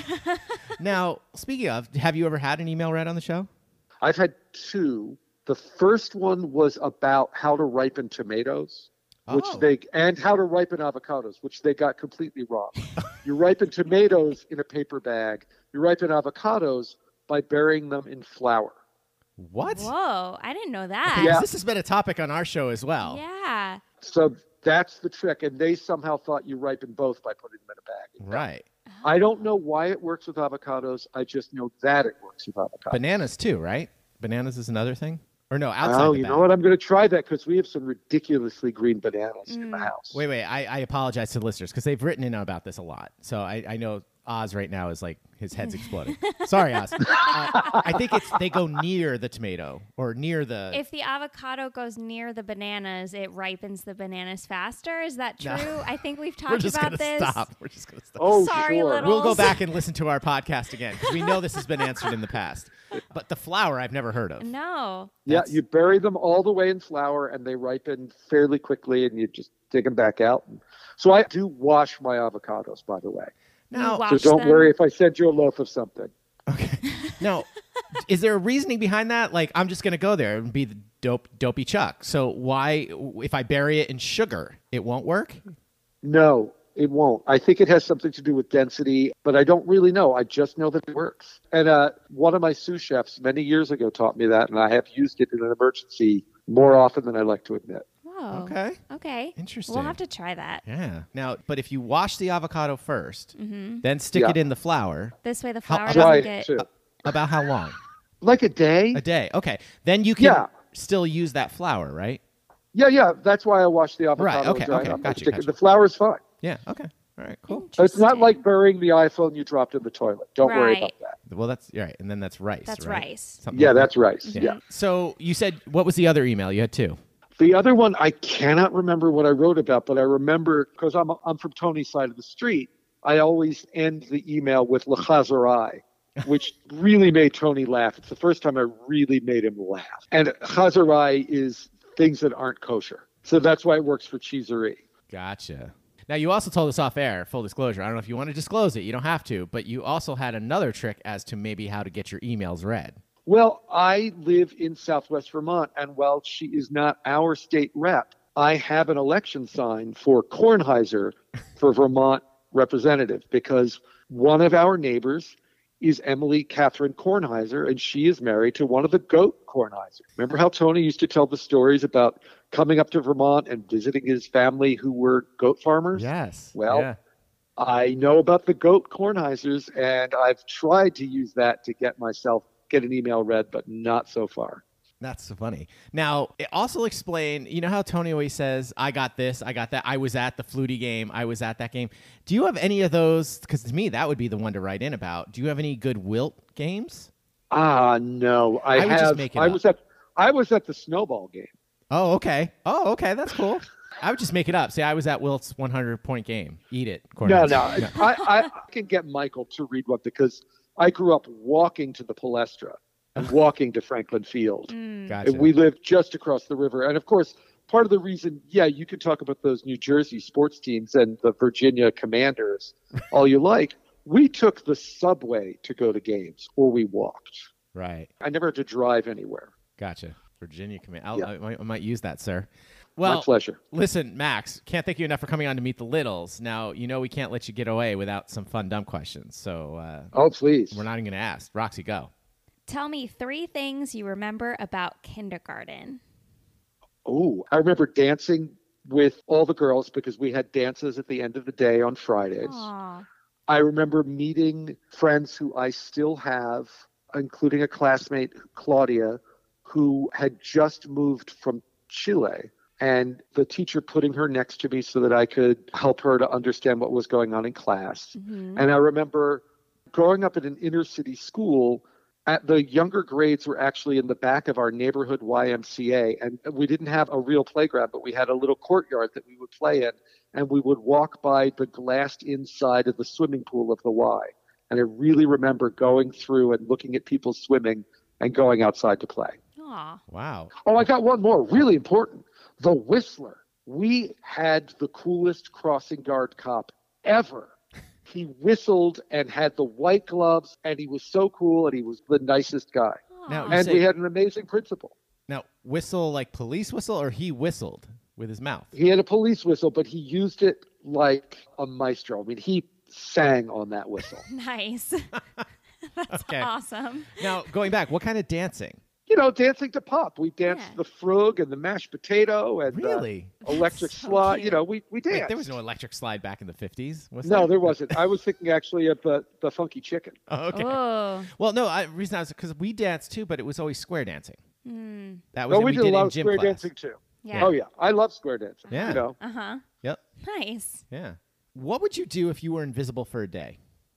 Now, speaking of, have you ever had an email read on the show? I've had two. The first one was about how to ripen tomatoes, which Oh. they and how to ripen avocados, which they got completely wrong. You ripen tomatoes in a paper bag. You ripen avocados by burying them in flour. What? Whoa. I didn't know that. Yeah. This has been a topic on our show as well. Yeah. So that's the trick. And they somehow thought you ripen both by putting them in a bag. Right. I don't know why it works with avocados. I just know that it works with avocados. Bananas too, right? Bananas is another thing? Or no, outside Oh, the you bag. know what? I'm going to try that because we have some ridiculously green bananas in Mm. the house. Wait, wait. I, I apologize to the listeners because they've written in about this a lot. So I, I know Oz right now is like his head's exploding. Sorry, Oz. Uh, I think it's they go near the tomato or near the. If the avocado goes near the bananas, it ripens the bananas faster. Is that true? No. I think we've We're talked just about gonna this. stop. We're just gonna stop. Oh, Sorry, sure. little- We'll go back and listen to our podcast again because we know this has been answered in the past. But the flour I've never heard of. No. Yeah, That's- you bury them all the way in flour, and they ripen fairly quickly, and you just dig them back out. So I do wash my avocados, by the way. Now, You wash So don't them. worry if I send you a loaf of something. okay. Now, is there a reasoning behind that? Like, I'm just gonna go there and be the dope, dopey Chuck. So why, if I bury it in sugar, it won't work? No, it won't. I think it has something to do with density, but I don't really know. I just know that it works. And uh, one of my sous chefs many years ago taught me that, and I have used it in an emergency more often than I like to admit. Whoa. Okay. Okay. Interesting. We'll have to try that. Yeah. Now, but if you wash the avocado 1st Mm-hmm. then stick Yeah. it in the flour, This way the How- flour I'll Try doesn't it get. too. about how long? Like a day? A day. Okay. Then you can Yeah. still use that flour, right? Yeah, yeah. That's why I wash the avocado. Right, okay, and dry it okay. up. I Gotcha, stick it- gotcha. The flour is fine. Yeah. Okay. All right. Cool. It's not Interesting. like burying the iPhone you dropped in the toilet. Don't worry Right. about that. Well, that's right. And then that's rice. That's right? rice. Something Yeah, like that. that's rice. Yeah. Yeah. So you said, what was the other email? You had two. The other one, I cannot remember what I wrote about, but I remember because I'm I'm from Tony's side of the street. I always end the email with L'Chazarai, which really made Tony laugh. It's the first time I really made him laugh. And Chazarai is things that aren't kosher, so that's why it works for cheeserie. Gotcha. Now, you also told us off air, full disclosure. I don't know if you want to disclose it. You don't have to. But you also had another trick as to maybe how to get your emails read. Well, I live in Southwest Vermont, and while she is not our state rep, I have an election sign for Kornheiser for Vermont representative because one of our neighbors is Emily Catherine Kornheiser, and she is married to one of the goat Kornheiser. Remember how Tony used to tell the stories about coming up to Vermont and visiting his family who were goat farmers? Yes. Well, yeah. I know about the goat Kornheisers, and I've tried to use that to get myself get an email read, but not so far. That's so funny. Now, it also explain, you know how Tony always says, I got this, I got that, I was at the Flutie game, I was at that game. Do you have any of those? Because to me, that would be the one to write in about. Do you have any good Wilt games? Ah, no. I, I would have. just make it I up. was at. I was at the snowball game. Oh, okay. Oh, okay. That's cool. I would just make it up. Say I was at Wilt's one hundred point game. Eat it. No, Cornhuskers. no. I, I can get Michael to read one because I grew up walking to the Palestra and walking to Franklin Field. Gotcha. And we lived just across the river. And of course, part of the reason, yeah, you could talk about those New Jersey sports teams and the Virginia Commanders all you like. We took the subway to go to games, or we walked. Right. I never had to drive anywhere. Gotcha. Virginia command. I'll, Yeah. I, might, I might use that, sir. Well, My pleasure. Listen, Max, can't thank you enough for coming on to Meet the Littles. Now, you know we can't let you get away without some fun, dumb questions. So uh, Oh, please. we're not even going to ask. Roxy, go. Tell me three things you remember about kindergarten. Oh, I remember dancing with all the girls because we had dances at the end of the day on Fridays. Aw. I remember meeting friends who I still have, including a classmate, Claudia, who had just moved from Chile. And the teacher putting her next to me so that I could help her to understand what was going on in class. Mhm. And I remember growing up in an inner city school, at the younger grades were actually in the back of our neighborhood Y M C A. And we didn't have a real playground, but we had a little courtyard that we would play in. And we would walk by the glassed inside of the swimming pool of the Y. And I really remember going through and looking at people swimming and going outside to play. Aw. Wow. Oh, I got one more, really important. The Whistler. We had the coolest crossing guard cop ever. He whistled and had the white gloves, and he was so cool, and he was the nicest guy. Now, you And say- we had an amazing principal. Now, whistle like police whistle, or he whistled with his mouth? He had a police whistle, but he used it like a maestro. I mean, he sang on that whistle. Nice. That's Okay. awesome. Now, going back, what kind of dancing? You know, dancing to pop. We danced Yeah. the frog and the mashed potato and the Really? electric So slide. cute. You know, we, we danced. Wait, there was no electric slide back in the fifties, was No, there? there wasn't. I was thinking actually of the, the funky chicken. Oh, okay. Oh. Well, no, I, reason I was because we danced too, but it was always square dancing. Mm. That was Oh, what we did a lot in of gym square class. dancing too. Yeah. Oh yeah, I love square dancing. Yeah. You know, Uh-huh. Yep. Nice. Yeah. What would you do if you were invisible for a day?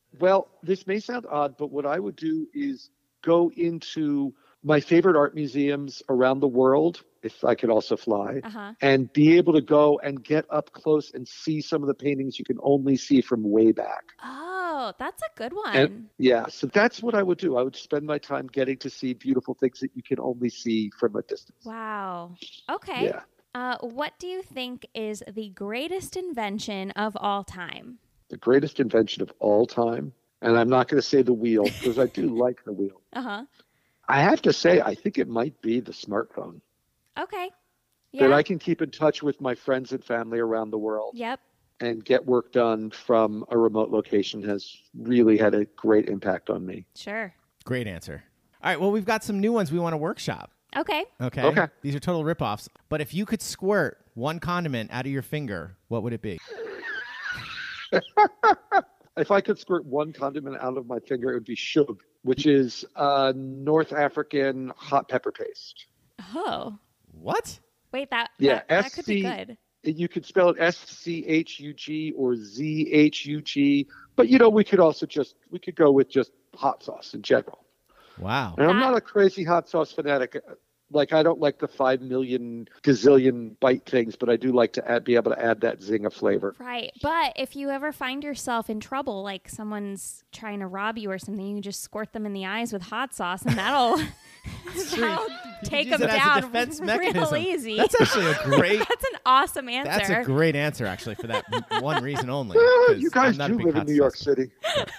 Well, this may sound odd, but what I would do is go into my favorite art museums around the world, if I could also fly, Uh-huh. and be able to go and get up close and see some of the paintings you can only see from way back. Oh, that's a good one. And yeah, so that's what I would do. I would spend my time getting to see beautiful things that you can only see from a distance. Wow. Okay. Yeah. Uh, what do you think is the greatest invention of all time? The greatest invention of all time. And I'm not going to say the wheel because I do like the wheel. Uh-huh. I have to say, I think it might be the smartphone. Okay. Yeah. That I can keep in touch with my friends and family around the world. Yep. And get work done from a remote location has really had a great impact on me. Sure. Great answer. All right, well, we've got some new ones we want to workshop. Okay. Okay. Okay. These are total ripoffs. But if you could squirt one condiment out of your finger, what would it be? If I could squirt one condiment out of my finger, it would be shug, which is uh, North African hot pepper paste. Oh. What? Wait, that, Yeah, that, that could be S C good. You could spell it S C H U G or Z H U G. But, you know, we could also just, we could go with just hot sauce in general. Wow. And I'm That- not a crazy hot sauce fanatic. Like, I don't like the five million gazillion bite things, but I do like to add, be able to add that zing of flavor. Right. But if you ever find yourself in trouble, like someone's trying to rob you or something, you just squirt them in the eyes with hot sauce and that'll, that'll take use them it as a down defense real mechanism. easy. That's actually a great. That's an awesome answer. That's a great answer, actually, for that one reason only. Well, 'cause you guys I'm not do a big live in hot New York sauce- City.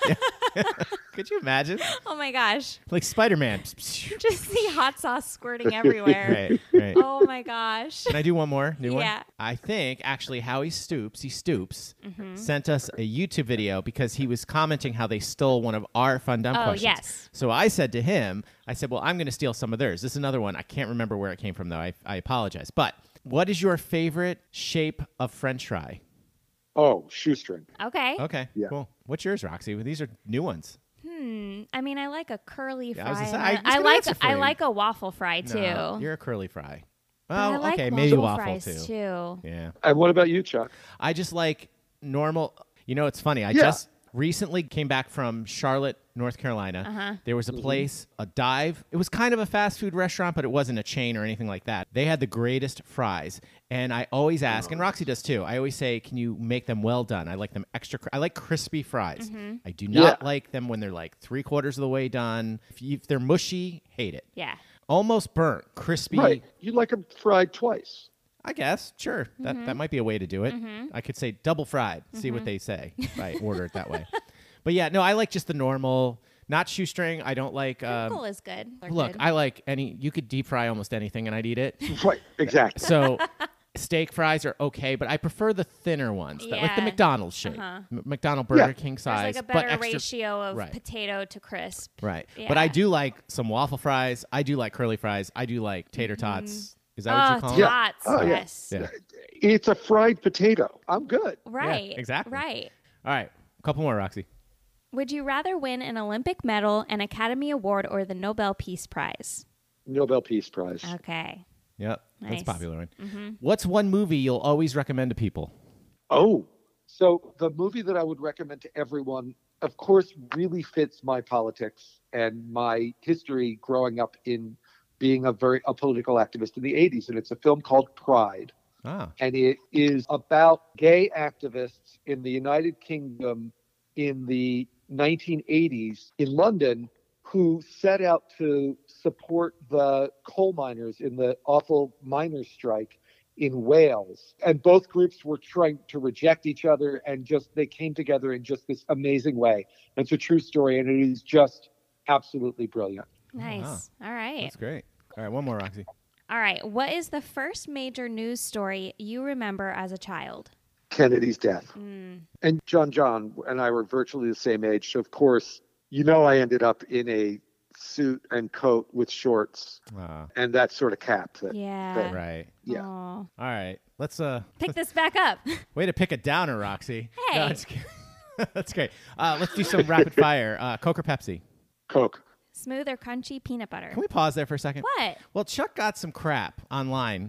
Could you imagine? Oh my gosh. Like Spider-Man. Just see hot sauce squirting everywhere. Right, right. Oh my gosh. Can I do one more? New one? Yeah. I think actually Howie Stoops, he Stoops, Mm-hmm. sent us a YouTube video because he was commenting how they stole one of our Fun Dumb Oh, questions. yes. So I said to him, I said, well, I'm going to steal some of theirs. This is another one. I can't remember where it came from, though. I, I apologize. But what is your favorite shape of French fry? Oh, shoestring. Okay. Okay, Yeah. cool. What's yours, Roxy? These are new ones. Hmm. I mean, I like a curly Yeah, I was fry. gonna and say, I I, was I gonna like answer for I you. like a waffle fry too. No, you're a curly fry. But Well, I like okay, waffle maybe waffle fries too. too. Yeah. And what about you, Chuck? I just like normal. You know, it's funny. I Yeah. just recently came back from Charlotte, North Carolina. Uh-huh. There was a place, a dive. It was kind of a fast food restaurant, but it wasn't a chain or anything like that. They had the greatest fries. And I always ask, and Roxy does too, I always say, can you make them well done? I like them extra. Cr- I like crispy fries. Mm-hmm. I do not Yeah. like them when they're like three quarters of the way done. If, you, if they're mushy, hate it. Yeah. Almost burnt, crispy. Right. You like them fried twice. I guess, sure. That Mm-hmm. that might be a way to do it. I could say double fried. See what they say if I order it that way. But yeah, no, I like just the normal, not shoestring. I don't like. Um, Crinkle is good. They're look, good. I like any. You could deep fry almost anything, and I'd eat it. Right. Exactly. So steak fries are okay, but I prefer the thinner ones, that, like the Yeah. McDonald's shape, Uh-huh. M- McDonald Burger Yeah. King There's size, like a but better extra. ratio of right. potato to crisp. Right, but I Yeah. do like some waffle fries. I do like curly fries. I do like tater tots. Is that what Oh, you call them? tots. Oh, yeah. Yes. Yeah. It's a fried potato. I'm good. Right. exactly. Right. All right, a couple more, Roxy. Would you rather win an Olympic medal, an Academy Award, or the Nobel Peace Prize? Nobel Peace Prize. Okay. Yep, Nice. that's a popular one. Mm-hmm. What's one movie you'll always recommend to people? Oh, so the movie that I would recommend to everyone, of course, really fits my politics and my history growing up in being a very a political activist in the eighties. And it's a film called Pride. Ah, And it is about gay activists in the United Kingdom in the nineteen eighties in London who set out to support the coal miners in the awful miners' strike in Wales. And both groups were trying to reject each other, and just they came together in just this amazing way. And it's a true story, and it is just absolutely brilliant. Nice. All right. that's great. All right, one more, Roxy. All right. What is the first major news story you remember as a child? Kennedy's death. Mm. And John John and I were virtually the same age. So, of course, you know, I ended up in a suit and coat with shorts Ah, and that sort of cap. That, Yeah. right. Yeah. Aw. All right, let's uh, Pick this back up. way to pick a downer, Roxy. Hey. No, I'm just kidding. That's great. Uh, let's do some rapid fire. Uh, Coke or Pepsi? Coke. Smooth or crunchy peanut butter? Can we pause there for a second? What? Well, Chuck got some crap online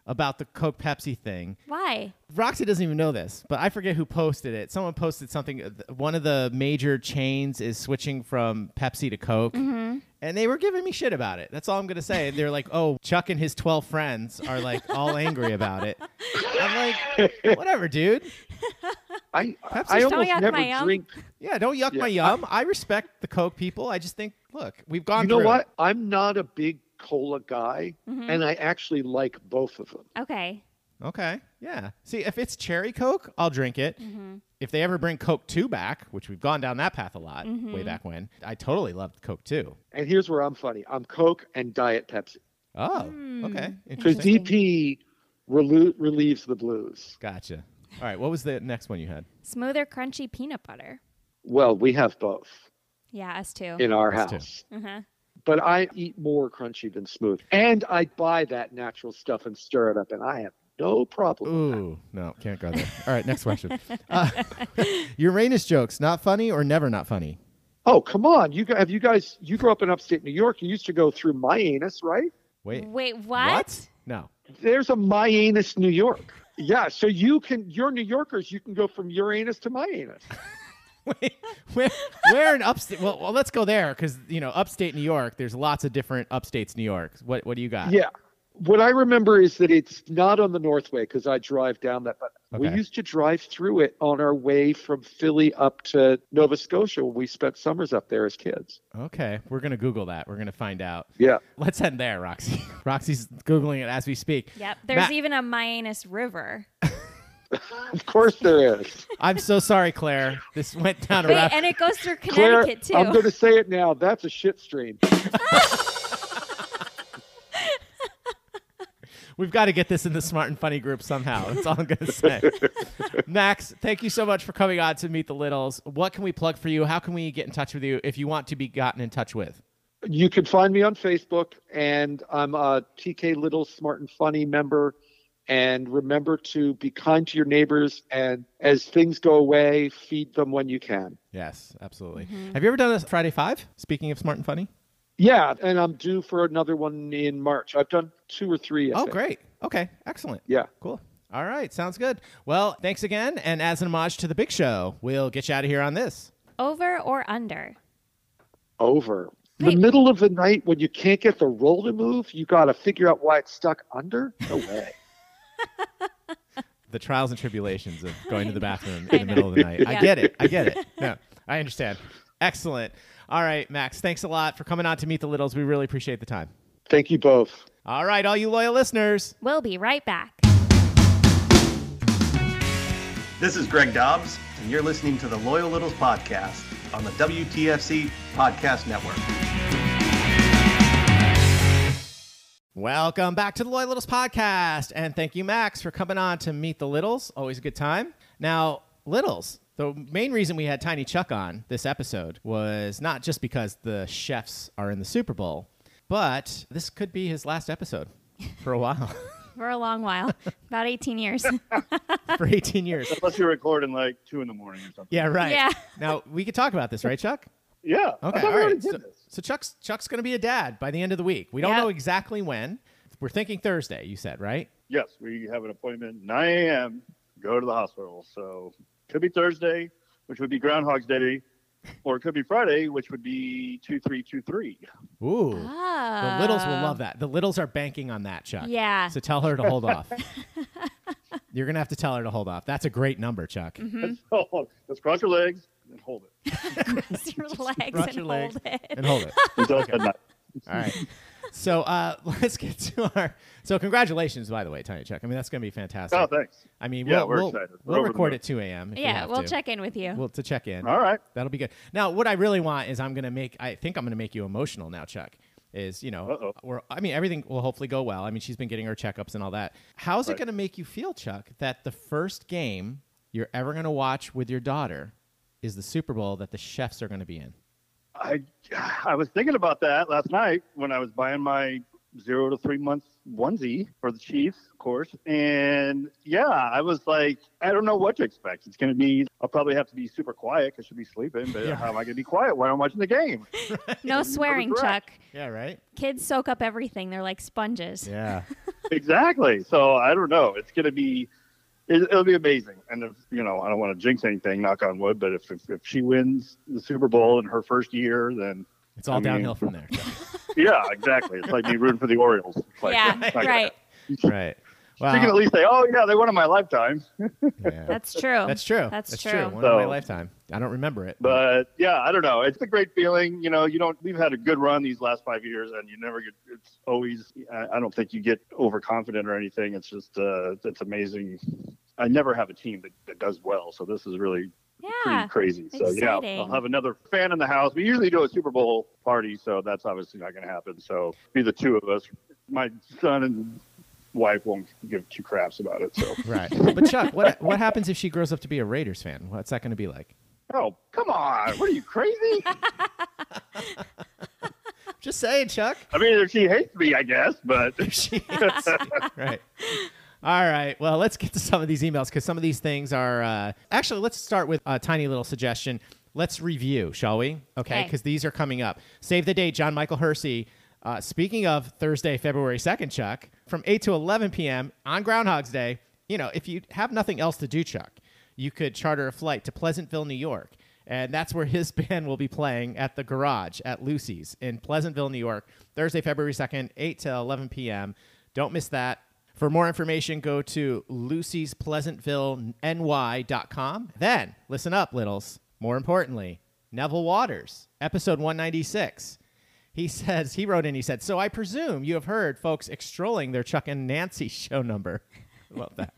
about the Coke Pepsi thing. Why? Roxy doesn't even know this, but I forget who posted it. Someone posted something. One of the major chains is switching from Pepsi to Coke, Mm-hmm. and they were giving me shit about it. That's all I'm going to say. They're like, oh, Chuck and his twelve friends are like all angry about it. I'm like, whatever, dude. I Pepsi's- I Don't almost yuck never my yum. drink. Yeah, don't yuck Yeah. my yum. I respect the Coke people. I just think, look, we've gone You know through what? it. I'm not a big cola guy, Mhm. and I actually like both of them. Okay. Okay, yeah. See, if it's cherry Coke, I'll drink it. Mm-hmm. If they ever bring Coke two back, which we've gone down that path a lot Mhm. way back when, I totally loved Coke two. And here's where I'm funny. I'm Coke and Diet Pepsi. Oh, Mm. okay. Because Interesting. D P relu- relieves the blues. Gotcha. All right, what was the next one you had? Smooth or crunchy peanut butter? Well, we have both Yeah, us too. in our Us too. house. Uh-huh. But I eat more crunchy than smooth. And I buy that natural stuff and stir it up, and I have no problem with that. Ooh, no, can't go there. All right, next question. Uh, Uranus jokes, not funny or never not funny? Oh, come on. You gu- have you guys, you grew up in upstate New York. You used to go through my anus, right? Wait, Wait, what? No. There's a my anus, New York. Yeah, so you can, you're New Yorkers, you can go from Uranus to my anus. Wait, where, where in upstate? Well, well, let's go there because, you know, upstate New York, there's lots of different upstates New York. What, what do you got? Yeah. What I remember is that it's not on the Northway because I drive down that, but we Okay. used to drive through it on our way from Philly up to Nova Scotia when we spent summers up there as kids. Okay, we're going to Google that. We're going to find out. Yeah. Let's head there, Roxy. Roxy's Googling it as we speak. Yep. There's Matt- even a Mianus River. Of course there is. I'm so sorry, Claire. This went down a Wait, rabbit. and it goes through Claire, Connecticut too. I'm going to say it now. That's a shit stream. We've got to get this in the Smart and Funny group somehow. That's all I'm going to say. Max, thank you so much for coming on to Meet the Littles. What can we plug for you? How can we get in touch with you if you want to be gotten in touch with? You can find me on Facebook, and I'm a T K Little Smart and Funny member. And remember to be kind to your neighbors, and as things go away, feed them when you can. Yes, absolutely. Mm-hmm. Have you ever done a Friday Five? Speaking of Smart and Funny? Yeah, and I'm due for another one in March. I've done two or three. I Oh, think. great. Okay, excellent. Yeah. Cool. All right, sounds good. Well, thanks again. And as an homage to the big show, we'll get you out of here on this. Over or under? Over. Wait. The middle of the night when you can't get the roll to move, you got to figure out why it's stuck under? No way. The trials and tribulations of going to the bathroom in the middle of the night. I get it. I get it. No, I understand. Excellent. All right, Max, thanks a lot for coming on to Meet the Littles. We really appreciate the time. Thank you both. All right, all you loyal listeners. We'll be right back. This is Greg Dobbs, and you're listening to the Loyal Littles Podcast on the W T F C Podcast Network. Welcome back to the Loyal Littles Podcast. And thank you, Max, for coming on to Meet the Littles. Always a good time. Now, Littles, the main reason we had Tiny Chuck on this episode was not just because the chefs are in the Super Bowl, but this could be his last episode for a while. For a long while. About eighteen years. For eighteen years. Unless you're recording like two in the morning or something. Yeah, right. Yeah. Now, we could talk about this, right, Chuck? Yeah. Okay, I thought all we already right. did So, this. so Chuck's Chuck's going to be a dad by the end of the week. We don't Yep. know exactly when. We're thinking Thursday, you said, right? Yes, we have an appointment nine a.m. Go to the hospital. So could be Thursday, which would be Groundhog's Day, or it could be Friday, which would be two three two three. Ooh. Ah. The Littles will love that. The Littles are banking on that, Chuck. Yeah. So tell her to hold off. You're going to have to tell her to hold off. That's a great number, Chuck. Mm-hmm. So let's cross your legs and hold it Cross your legs Cross and your hold legs it. and hold it. until midnight. All right. So uh, let's get to our. So congratulations, by the way, Tiny Chuck. I mean, that's going to be fantastic. Oh, thanks. I mean, Yeah, we'll, we're we'll, excited. We're we'll over the record moon. at two a.m. if we Yeah, have we'll to. check in with you. We'll to check in. All right. That'll be good. Now, what I really want is I'm going to make. I think I'm going to make you emotional now, Chuck. Is you know, Uh-oh. we're. I mean, everything will hopefully go well. I mean, she's been getting her checkups and all that. How's it Right. going to make you feel, Chuck, that the first game you're ever going to watch with your daughter is the Super Bowl that the chefs are going to be in? I I was thinking about that last night when I was buying my zero to three months onesie for the Chiefs, of course. And yeah, I was like, I don't know what to expect. It's going to be, I'll probably have to be super quiet because she'll be sleeping. But Yeah. how am I going to be quiet while I'm watching the game? No swearing, correct. Chuck. Yeah. Right. Kids soak up everything. They're like sponges. Yeah. Exactly. So I don't know. It's going to be, it, it'll be amazing. And if, you know, I don't want to jinx anything, knock on wood, but if, if, if she wins the Super Bowl in her first year, then it's all I downhill mean, from there. Yeah, exactly. It's like me rooting for the Orioles. Like, yeah, right. Right. Wow. She can at least say, "Oh yeah, they won in my lifetime." Yeah. That's true. That's true. That's, That's true. true. One so, in my lifetime. I don't remember it. But yeah, I don't know. It's a great feeling. You know, you don't. We've had a good run these last five years, and you never get. It's always. I, I don't think you get overconfident or anything. It's just. Uh, it's amazing. I never have a team that, that does well, so this is really. Yeah, pretty crazy. So exciting. yeah, I'll have another fan in the house. We usually do a Super Bowl party, so that's obviously not going to happen. So be the two of us. My son and wife won't give two craps about it. So right. But Chuck, what what happens if she grows up to be a Raiders fan? What's that going to be like? Oh, come on! What are you, crazy? Just saying, Chuck. I mean, if she hates me, I guess, but she hates me. Right. All right. Well, let's get to some of these emails because some of these things are uh, actually. Let's start with a tiny little suggestion. Let's review, shall we? Okay, because these are coming up. Save the date, John Michael Hersey. Uh, speaking of Thursday, February second, Chuck, from eight to eleven p.m. on Groundhog's Day. You know, if you have nothing else to do, Chuck, you could charter a flight to Pleasantville, New York, and that's where his band will be playing at the Garage at Lucy's in Pleasantville, New York, Thursday, February second, eight to eleven p.m. Don't miss that. For more information, go to lucy's pleasantville n y dot com. Then, listen up, littles. More importantly, Neville Waters, episode one ninety-six. He says, he wrote in, he said, so I presume you have heard folks extolling their Chuck and Nancy show number. Love that.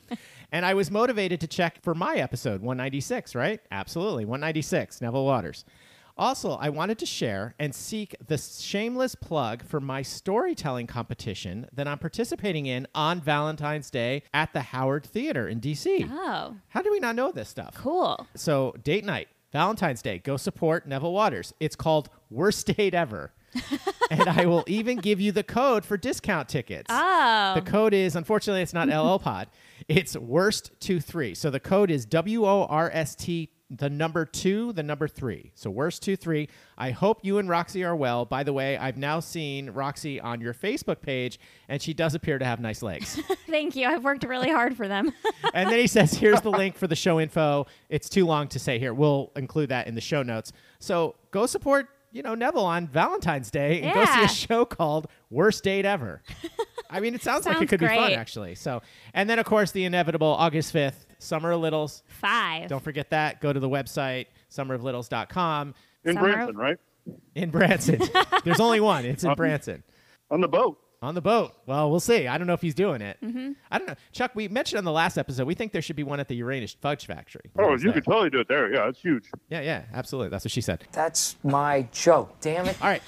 And I was motivated to check for my episode one ninety-six, right? Absolutely, one ninety-six, Neville Waters. Also, I wanted to share and seek the shameless plug for my storytelling competition that I'm participating in on Valentine's Day at the Howard Theater in D C. Oh. How do we not know this stuff? Cool. So, date night, Valentine's Day, go support Neville Waters. It's called Worst Date Ever. And I will even give you the code for discount tickets. Oh. The code is, unfortunately, it's not L L Pod. It's worst two three. So the code is W O R S T, the number two, the number three. So worst two three. I hope you and Roxy are well. By the way, I've now seen Roxy on your Facebook page, and she does appear to have nice legs. Thank you. I've worked really hard for them. And then he says, here's the link for the show info. It's too long to say here. We'll include that in the show notes. So go support, you know, Neville on Valentine's Day and Yeah. go see a show called Worst Date Ever. I mean, it sounds, like it Sounds could be fun, great. actually. So, and then, of course, the inevitable August fifth, Summer of Littles. Five. Don't forget that. Go to the website, summer of littles dot com. in Summer- Branson, right? In Branson. There's only one. It's in Branson. On the boat. On the boat. Well, we'll see. I don't know if he's doing it. Mm-hmm. I don't know. Chuck, we mentioned on the last episode, we think there should be one at the Uranus Fudge Factory. Oh, What you was could that? totally do it there. Yeah, it's huge. Yeah, yeah, absolutely. That's what she said. That's my joke, damn it. All right.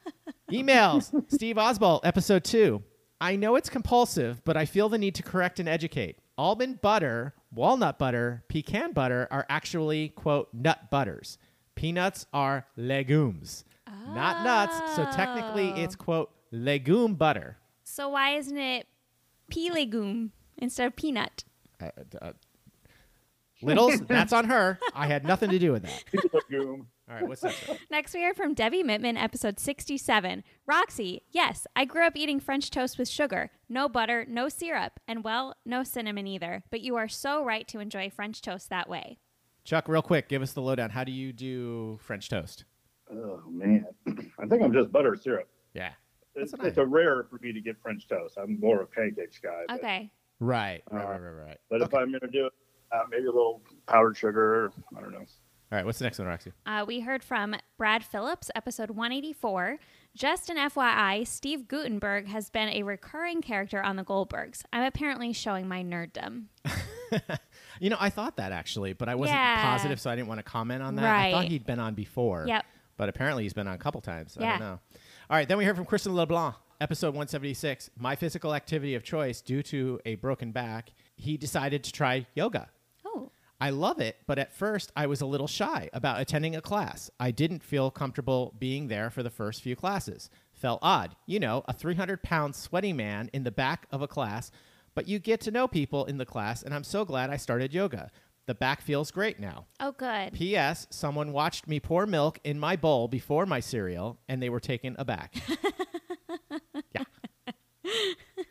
Emails. Steve Oswald, episode two. I know it's compulsive, but I feel the need to correct and educate. Almond butter, walnut butter, pecan butter are actually, quote, nut butters. Peanuts are legumes, not nuts. So technically it's, quote, legume butter. So why isn't it pea legume instead of peanut? Uh, uh, Littles, that's on her. I had nothing to do with that. Legume. All right, what's next? Next, we heard from Debbie Mittman, episode sixty-seven. Roxy, yes, I grew up eating French toast with sugar, no butter, no syrup, and, well, no cinnamon either. But you are so right to enjoy French toast that way. Chuck, real quick, give us the lowdown. How do you do French toast? Oh man, I think I'm just butter syrup. Yeah. It's, That's what I- it's a rare for me to get French toast. I'm more of a pancakes guy. But, Okay. Right, right, Uh, right, right, right. but if I'm going to do it, uh, maybe a little powdered sugar. I don't know. All right, what's the next one, Roxy? Uh, we heard from Brad Phillips, episode one eighty-four. Just an F Y I, Steve Guttenberg has been a recurring character on the Goldbergs. I'm apparently showing my nerddom. You know, I thought that actually, but I wasn't Yeah. positive, so I didn't want to comment on that. I thought Right. he'd been on before. Yep. But apparently he's been on a couple times. I Yeah. don't know. All right, then we heard from Kristen LeBlanc, episode one seventy-six. My physical activity of choice due to a broken back. He decided to try yoga. Oh. I love it, but at first I was a little shy about attending a class. I didn't feel comfortable being there for the first few classes. Felt odd. You know, a three hundred pound sweaty man in the back of a class, but you get to know people in the class, and I'm so glad I started yoga. The back feels great now. Oh, good. P S. Someone watched me pour milk in my bowl before my cereal, and they were taken aback. Yeah.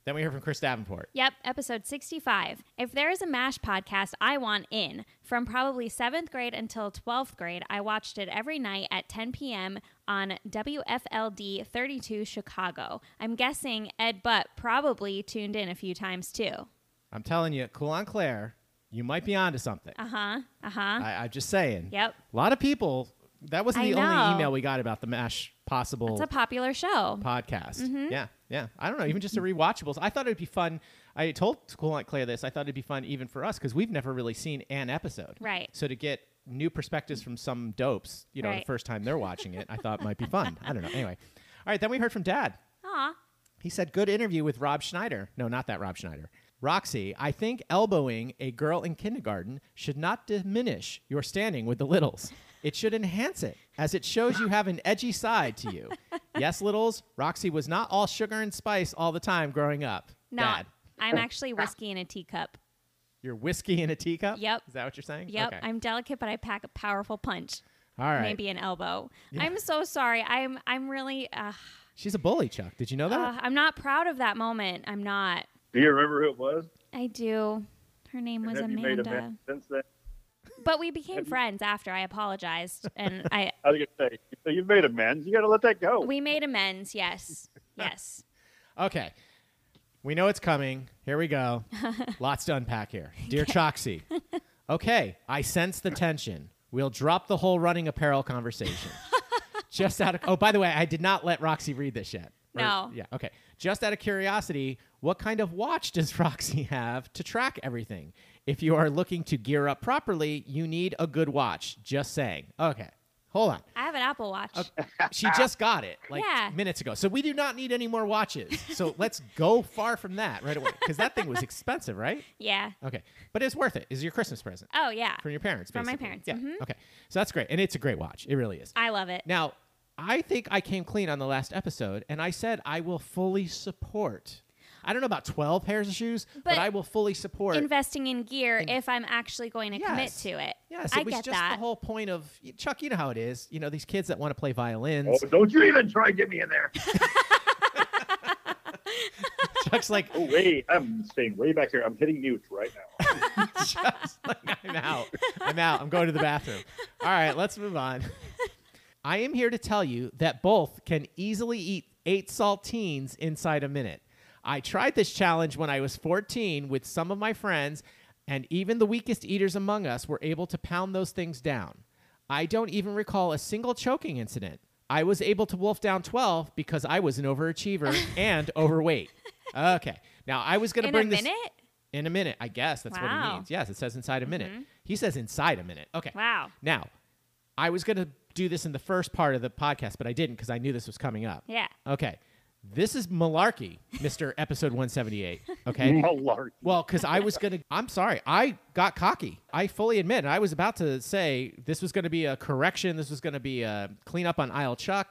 Then we heard from Chris Davenport. Yep, episode sixty-five. If there is a MASH podcast, I want in. From probably seventh grade until twelfth grade, I watched it every night at ten p.m. on W F L D thirty-two Chicago. I'm guessing Ed Butt probably tuned in a few times too. I'm telling you, Cool on Claire, you might be onto something. Uh-huh, uh-huh. I, I'm just saying. Yep. A lot of people, that wasn't I the know. only email we got about the MASH possible It's a popular show. podcast. Mhm. Yeah, yeah. I don't know, even just the rewatchables. I thought it'd be fun. I told Cool on Claire this. I thought it'd be fun even for us because we've never really seen an episode. Right. So to get new perspectives from some dopes, you know, Right. the first time they're watching it, I thought might be fun. I don't know. Anyway. All right, then we heard from Dad. Aw. He said, good interview with Rob Schneider. No, not that Rob Schneider. Roxy, I think elbowing a girl in kindergarten should not diminish your standing with the littles. It should enhance it, as it shows you have an edgy side to you. Yes, littles, Roxy was not all sugar and spice all the time growing up. No, Dad, I'm actually whiskey in a teacup. you're whiskey in a teacup? Yep. Is that what you're saying? Yep, Okay. I'm delicate, but I pack a powerful punch. All right. Maybe an elbow. Yeah. I'm so sorry. I'm I'm really. Uh, She's a bully, Chuck. Did you know that? uh, I'm not proud of that moment. I'm not. Do you remember who it was? I do. Her name was Have you made Amanda. amends since then? But we became Have you- friends after. I apologized, and I I was gonna say, so you've made amends. You got to let that go. we made amends. Yes, yes. Okay. We know it's coming. Here we go. Lots to unpack here. Dear Choxy. Okay, I sense the tension. We'll drop the whole running apparel conversation. Just out of Oh, by the way, I did not let Roxy read this yet. Or- No. Yeah, okay. Just out of curiosity, what kind of watch does Roxy have to track everything? If you are looking to gear up properly, you need a good watch. Just saying. Okay. Hold on. I have an Apple Watch. She just got it like Yeah. minutes ago. So we do not need any more watches. So let's go far from that right away because that thing was expensive, right? Yeah. Okay. But it's worth it. It's your Christmas present Oh yeah. from your parents, From my basically. parents, Yeah. mhm. Okay. So that's great. And it's a great watch. It really is. I love it. Now, I think I came clean on the last episode and I said I will fully support. I don't know about twelve pairs of shoes, but, But I will fully support. Investing in gear if I'm actually going to commit Yes. to it. Yes, I it was get just that. the whole point of Chuck. You know how it is. You know these kids that want to play violins. Oh, don't you even try to get me in there. Chuck's like, oh wait, I'm staying way back here. I'm hitting mute right now. Chuck's like, I'm out. I'm out. I'm going to the bathroom. All right, let's move on. I am here to tell you that both can easily eat eight saltines inside a minute. I tried this challenge when I was fourteen with some of my friends, and even the weakest eaters among us were able to pound those things down. I don't even recall a single choking incident. I was able to wolf down twelve because I was an overachiever and overweight. Okay. Now, I was going to In bring a this minute? in a minute. I guess that's what Wow. it means. Yes, it says inside a minute. Mhm. He says inside a minute. Okay. Wow. Now, I was going to do this in the first part of the podcast, but I didn't because I knew this was coming up. Yeah. Okay. This is malarkey, Mister Episode one seventy-eight. Okay. Malarkey. Well, because I was going to, I'm sorry, I got cocky. I fully admit, I was about to say this was going to be a correction. This was going to be a cleanup on Aisle Chuck.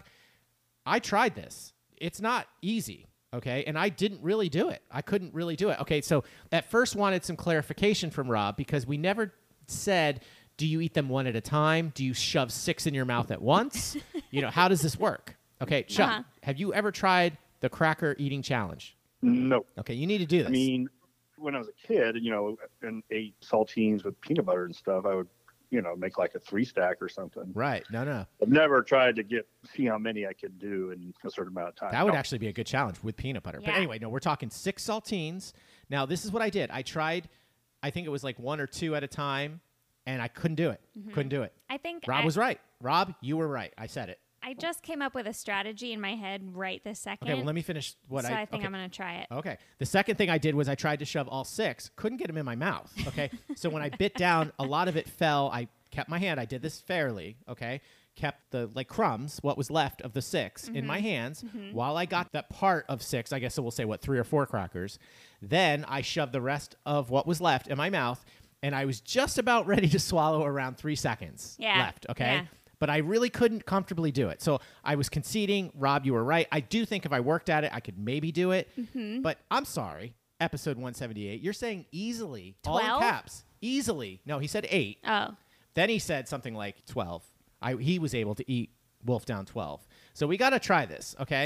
I tried this. It's not easy. Okay. And I didn't really do it. I couldn't really do it. Okay. So at first wanted some clarification from Rob because we never said, do you eat them one at a time? Do you shove six in your mouth at once? You know, how does this work? Okay. Chuck, Uh-huh. have you ever tried the cracker eating challenge? No. Okay. You need to do this. I mean, when I was a kid, you know, and ate saltines with peanut butter and stuff, I would, you know, make like a three stack or something. Right. No, no. I've never tried to get see how many I could do in a certain amount of time. That would No. actually be a good challenge with peanut butter. But Yeah. anyway, no, we're talking six saltines. Now, this is what I did. I tried, I think it was like one or two at a time, and I couldn't do it. Mhm. Couldn't do it. I think Rob I, was right. Rob, you were right. I said it. I just came up with a strategy in my head right this second. Okay, well, let me finish what so I... I think okay. I'm going to try it. Okay. The second thing I did was I tried to shove all six. Couldn't get them in my mouth. Okay. So when I bit down, a lot of it fell. I kept my hand. I did this fairly. Okay. Kept the like crumbs, what was left of the 6 in my hands Mhm. while I got that part of six. I guess so we'll say what, three or four crackers. Then I shoved the rest of what was left in my mouth, and I was just about ready to swallow around three seconds Yeah. left. Okay. Yeah. But I really couldn't comfortably do it. So I was conceding. Rob, you were right. I do think if I worked at it, I could maybe do it. Mhm. But I'm sorry, episode one seventy-eight. You're saying easily, all in twelve? caps. Easily. No, he said eight. Oh. Then he said something like twelve. I, he was able to eat wolf down twelve. So we got to try this, okay?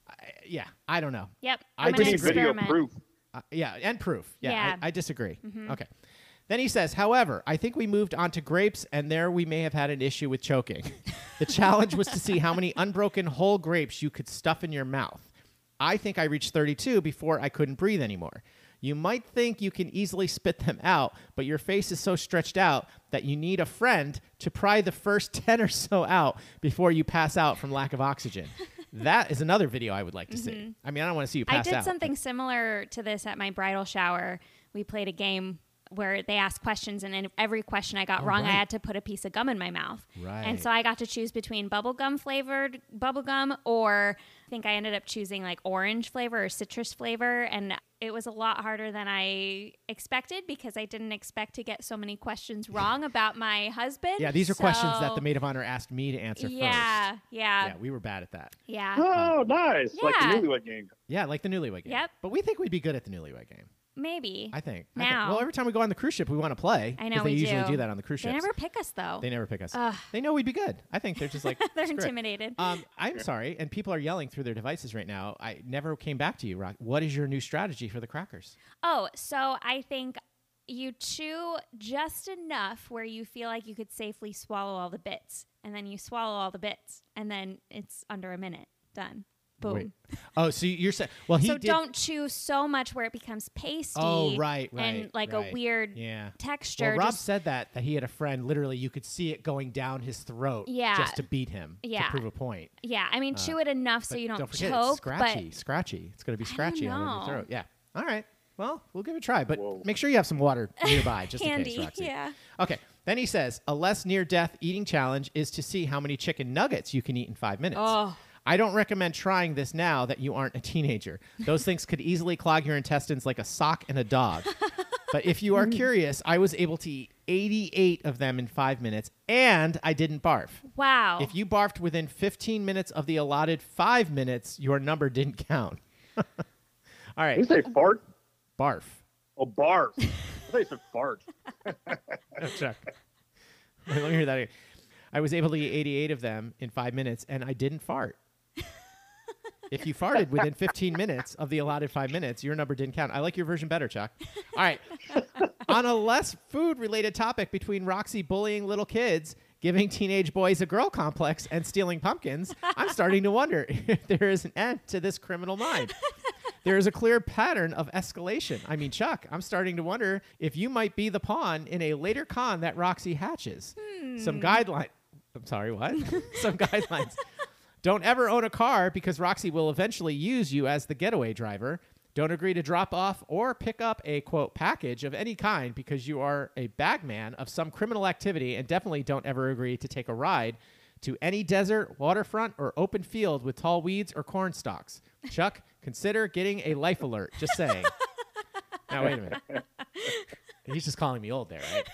I, yeah, I don't know. Yep. I I'm gonna disagree. Video experiment. proof. Uh, yeah, and proof. Yeah, Yeah. I, I disagree. Mhm. Okay. Then he says, however, I think we moved on to grapes, and there we may have had an issue with choking. The challenge was to see how many unbroken whole grapes you could stuff in your mouth. I think I reached thirty-two before I couldn't breathe anymore. You might think you can easily spit them out, but your face is so stretched out that you need a friend to pry the first ten or so out before you pass out from lack of oxygen. That is another video I would like to see. Mhm. I mean, I don't want to see you I pass did out. something similar to this at my bridal shower. We played a game where they asked questions, and in every question I got Oh, wrong, I right. had to put a piece of gum in my mouth. Right. And so I got to choose between bubblegum flavored bubblegum, or I think I ended up choosing like orange flavor or citrus flavor. And it was a lot harder than I expected because I didn't expect to get so many questions wrong about my husband. Yeah, these are questions that So- the maid of honor asked me to answer Yeah, first. yeah. Yeah, we were bad at that. Yeah. Oh, nice. Like the Yeah. newlywed game. Yeah, like the newlywed game. Yep. But we think we'd be good at the newlywed game. Maybe. I think. I Now. think- well, every time we go on the cruise ship, we want to play. I know 'cause they we usually do. do that on the cruise They ships. never pick us, though. They never pick us. Ugh. They know we'd be good. I think they're just like They're "Screw it." intimidated. Um, I'm sorry, and people are yelling through their devices right now. I never came back to you, Rock. What is your new strategy for the crackers? Oh, so I think you chew just enough where you feel like you could safely swallow all the bits, and then you swallow all the bits, and then it's under a minute. Done. Boom. Wait. Oh, so you're saying? Well, he so did. don't chew so much where it becomes pasty. Oh, right, right, and like right. a weird yeah. texture. Well, Rob Just- said that that he had a friend. Literally, you could see it going down his throat. Yeah. Just to beat him. Yeah. To prove a point. yeah, I mean, Uh, chew it enough so But you don't, don't forget, choke. it's scratchy, But scratchy. It's going to be scratchy on know. your throat. Yeah. All right. Well, we'll give it a try, but make sure you have some water nearby, just in handy, case, Roxy. yeah. Okay. Then he says, a less near-death eating challenge is to see how many chicken nuggets you can eat in five minutes. Oh. I don't recommend trying this now that you aren't a teenager. Those things could easily clog your intestines like a sock and a dog. But if you are curious, I was able to eat eighty-eight of them in five minutes, and I didn't barf. Wow. If you barfed within fifteen minutes of the allotted five minutes, your number didn't count. All right. Did you say fart? Barf. Oh, barf. I thought you said fart. No, Chuck. Wait, let me hear that again. I was able to eat eighty-eight of them in five minutes, and I didn't fart. If you farted within fifteen minutes of the allotted five minutes, your number didn't count. I like your version better, Chuck. All right. On a less food-related topic between Roxy bullying little kids, giving teenage boys a girl complex, and stealing pumpkins, I'm starting to wonder if there is an end to this criminal mind. There is a clear pattern of escalation. I mean, Chuck, I'm starting to wonder if you might be the pawn in a later con that Roxy hatches. Some guideline. I'm sorry, what? Some guidelines. Don't ever own a car because Roxy will eventually use you as the getaway driver. Don't agree to drop off or pick up a, quote, package of any kind because you are a bagman of some criminal activity, and definitely don't ever agree to take a ride to any desert, waterfront, or open field with tall weeds or corn stalks. Chuck, consider getting a life alert. Just saying. Now, wait a minute. He's just calling me old there, right?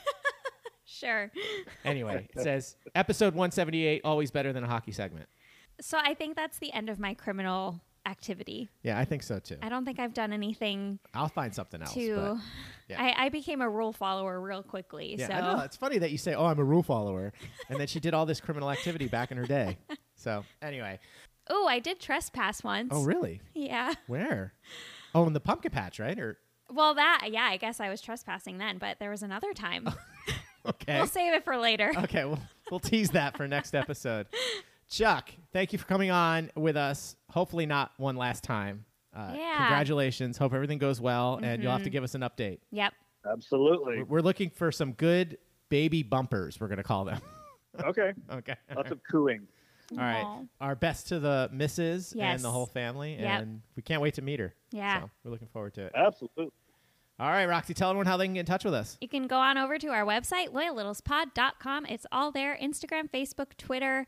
Sure. Anyway, it says, episode one seventy-eight, always better than a hockey segment. So I think that's the end of my criminal activity. Yeah, I think so, too. I don't think I've done anything I'll find something else. to. But, yeah. I, I became a rule follower real quickly. Yeah, so I know. It's funny that you say, oh, I'm a rule follower, and that she did all this criminal activity back in her day. So, anyway. Oh, I did trespass once. Oh, really? Yeah. Where? Oh, in the pumpkin patch, right? Or Well, that yeah, I guess I was trespassing then, but there was another time. Okay. We'll save it for later. Okay, well, we'll tease that for next episode. Chuck, thank you for coming on with us. Hopefully not one last time. Uh, Yeah. Congratulations. Hope everything goes well, and you'll have to Mhm. give us an update. Yep. Absolutely. We're- We're looking for some good baby bumpers, we're going to call them. Okay. Okay. Lots of cooing. All right. Aw. Our best to the missus Yes. and the whole family, Yep. and we can't wait to meet her. Yeah. So we're looking forward to it. Absolutely. All right, Roxy, tell everyone how they can get in touch with us. You can go on over to our website, loyal littles pod dot com. It's all there, Instagram, Facebook, Twitter,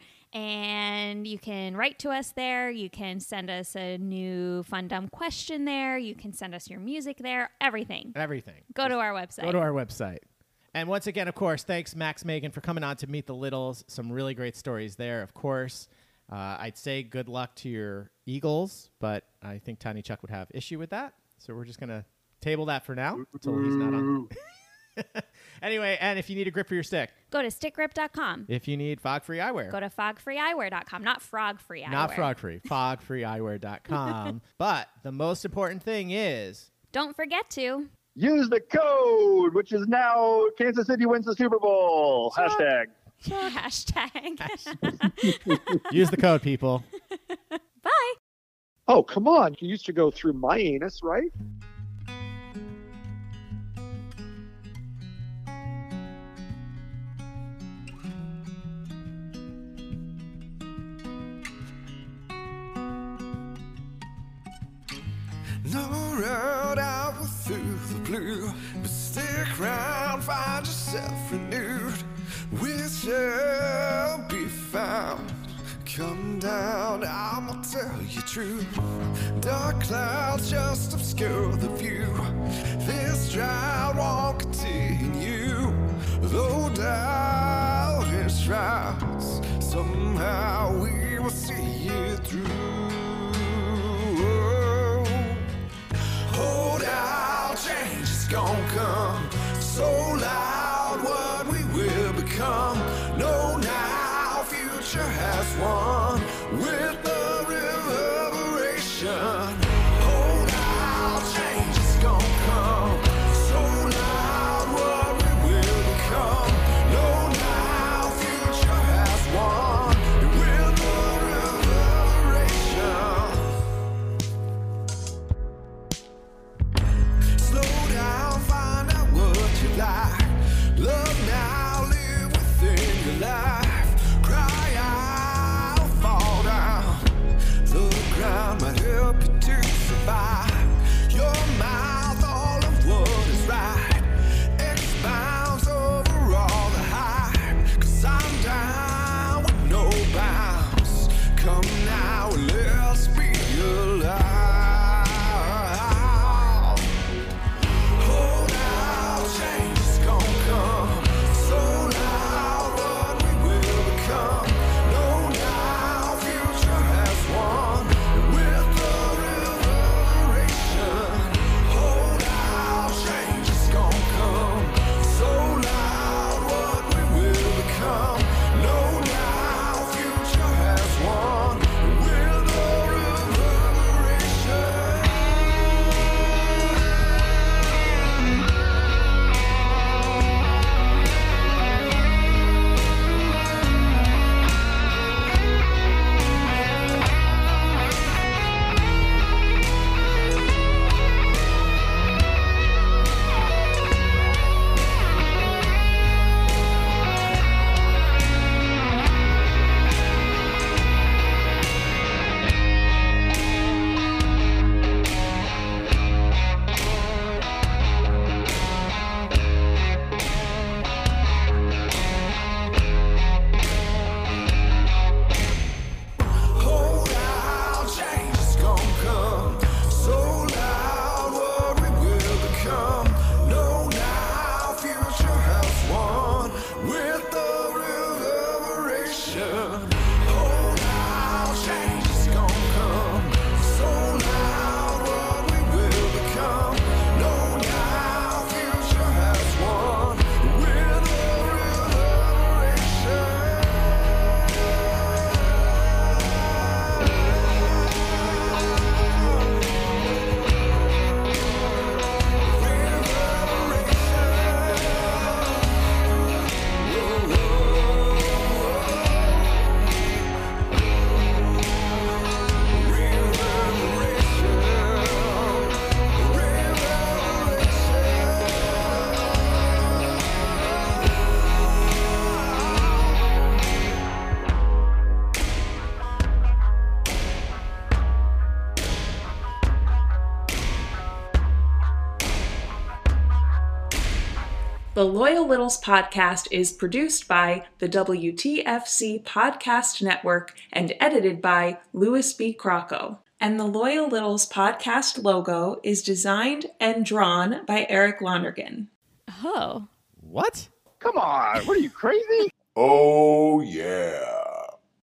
and you can write to us there. You can send us a new fun, dumb question there. You can send us your music there, everything. Everything. Go to our website. Go to our website. And once again, of course, thanks, Max Megan, for coming on to Meet the Littles. Some really great stories there, of course. Uh, I'd say good luck to your Eagles, but I think Tiny Chuck would have issue with that. So we're just going to table that for now until he's not on. Anyway, and if you need a grip for your stick, go to stick grip dot com. If you need fog-free eyewear, go to fog free eyewear dot com. Not frog-free eyewear. Not frog-free. fog free eyewear dot com. But the most important thing is... Don't forget to... use the code, which is now Kansas City wins the Super Bowl. Hashtag. Hashtag. Use the code, people. Bye. Oh, come on. You used to go through my anus, right? No road out through the blue, but stick around, find yourself renewed. We shall be found. Come down, I'ma tell you true. Dark clouds just obscure the view. This drought won't continue. Though doubt is shrouds, somehow we will see it through. Hold out, change is gonna come. So loud, what we will become. No, now, future has won with the reverberation. Hold out, change is gonna come. So loud, what we will become. No, now, future has won with the reverberation. Slow down, find out what you like. Love now, live within your life. Cry out, fall down. The ground might help you to survive. Your mouth, all of what is right, expounds over all the hype. Cause I'm down with no bounds. Come now and let's be alive. Hold out, change is gonna come. So loud, what we will become. No, now, future has won with the reverberation. Hold out, change is gonna come. So loud, what we will become. No, now, future has won with the reverberation. Hold out, change is gonna come. So loud, what we will become. No, now, future has won with the reverberation. Hold out, change is gonna come. So loud, what we will become. No, now, future has won with the reverberation. The Loyal Littles podcast is produced by the W T F C Podcast Network and edited by Louis B. Crocco. And the Loyal Littles podcast logo is designed and drawn by Eric Lonergan. Oh. What? Come on, what are you, crazy? Oh, yeah.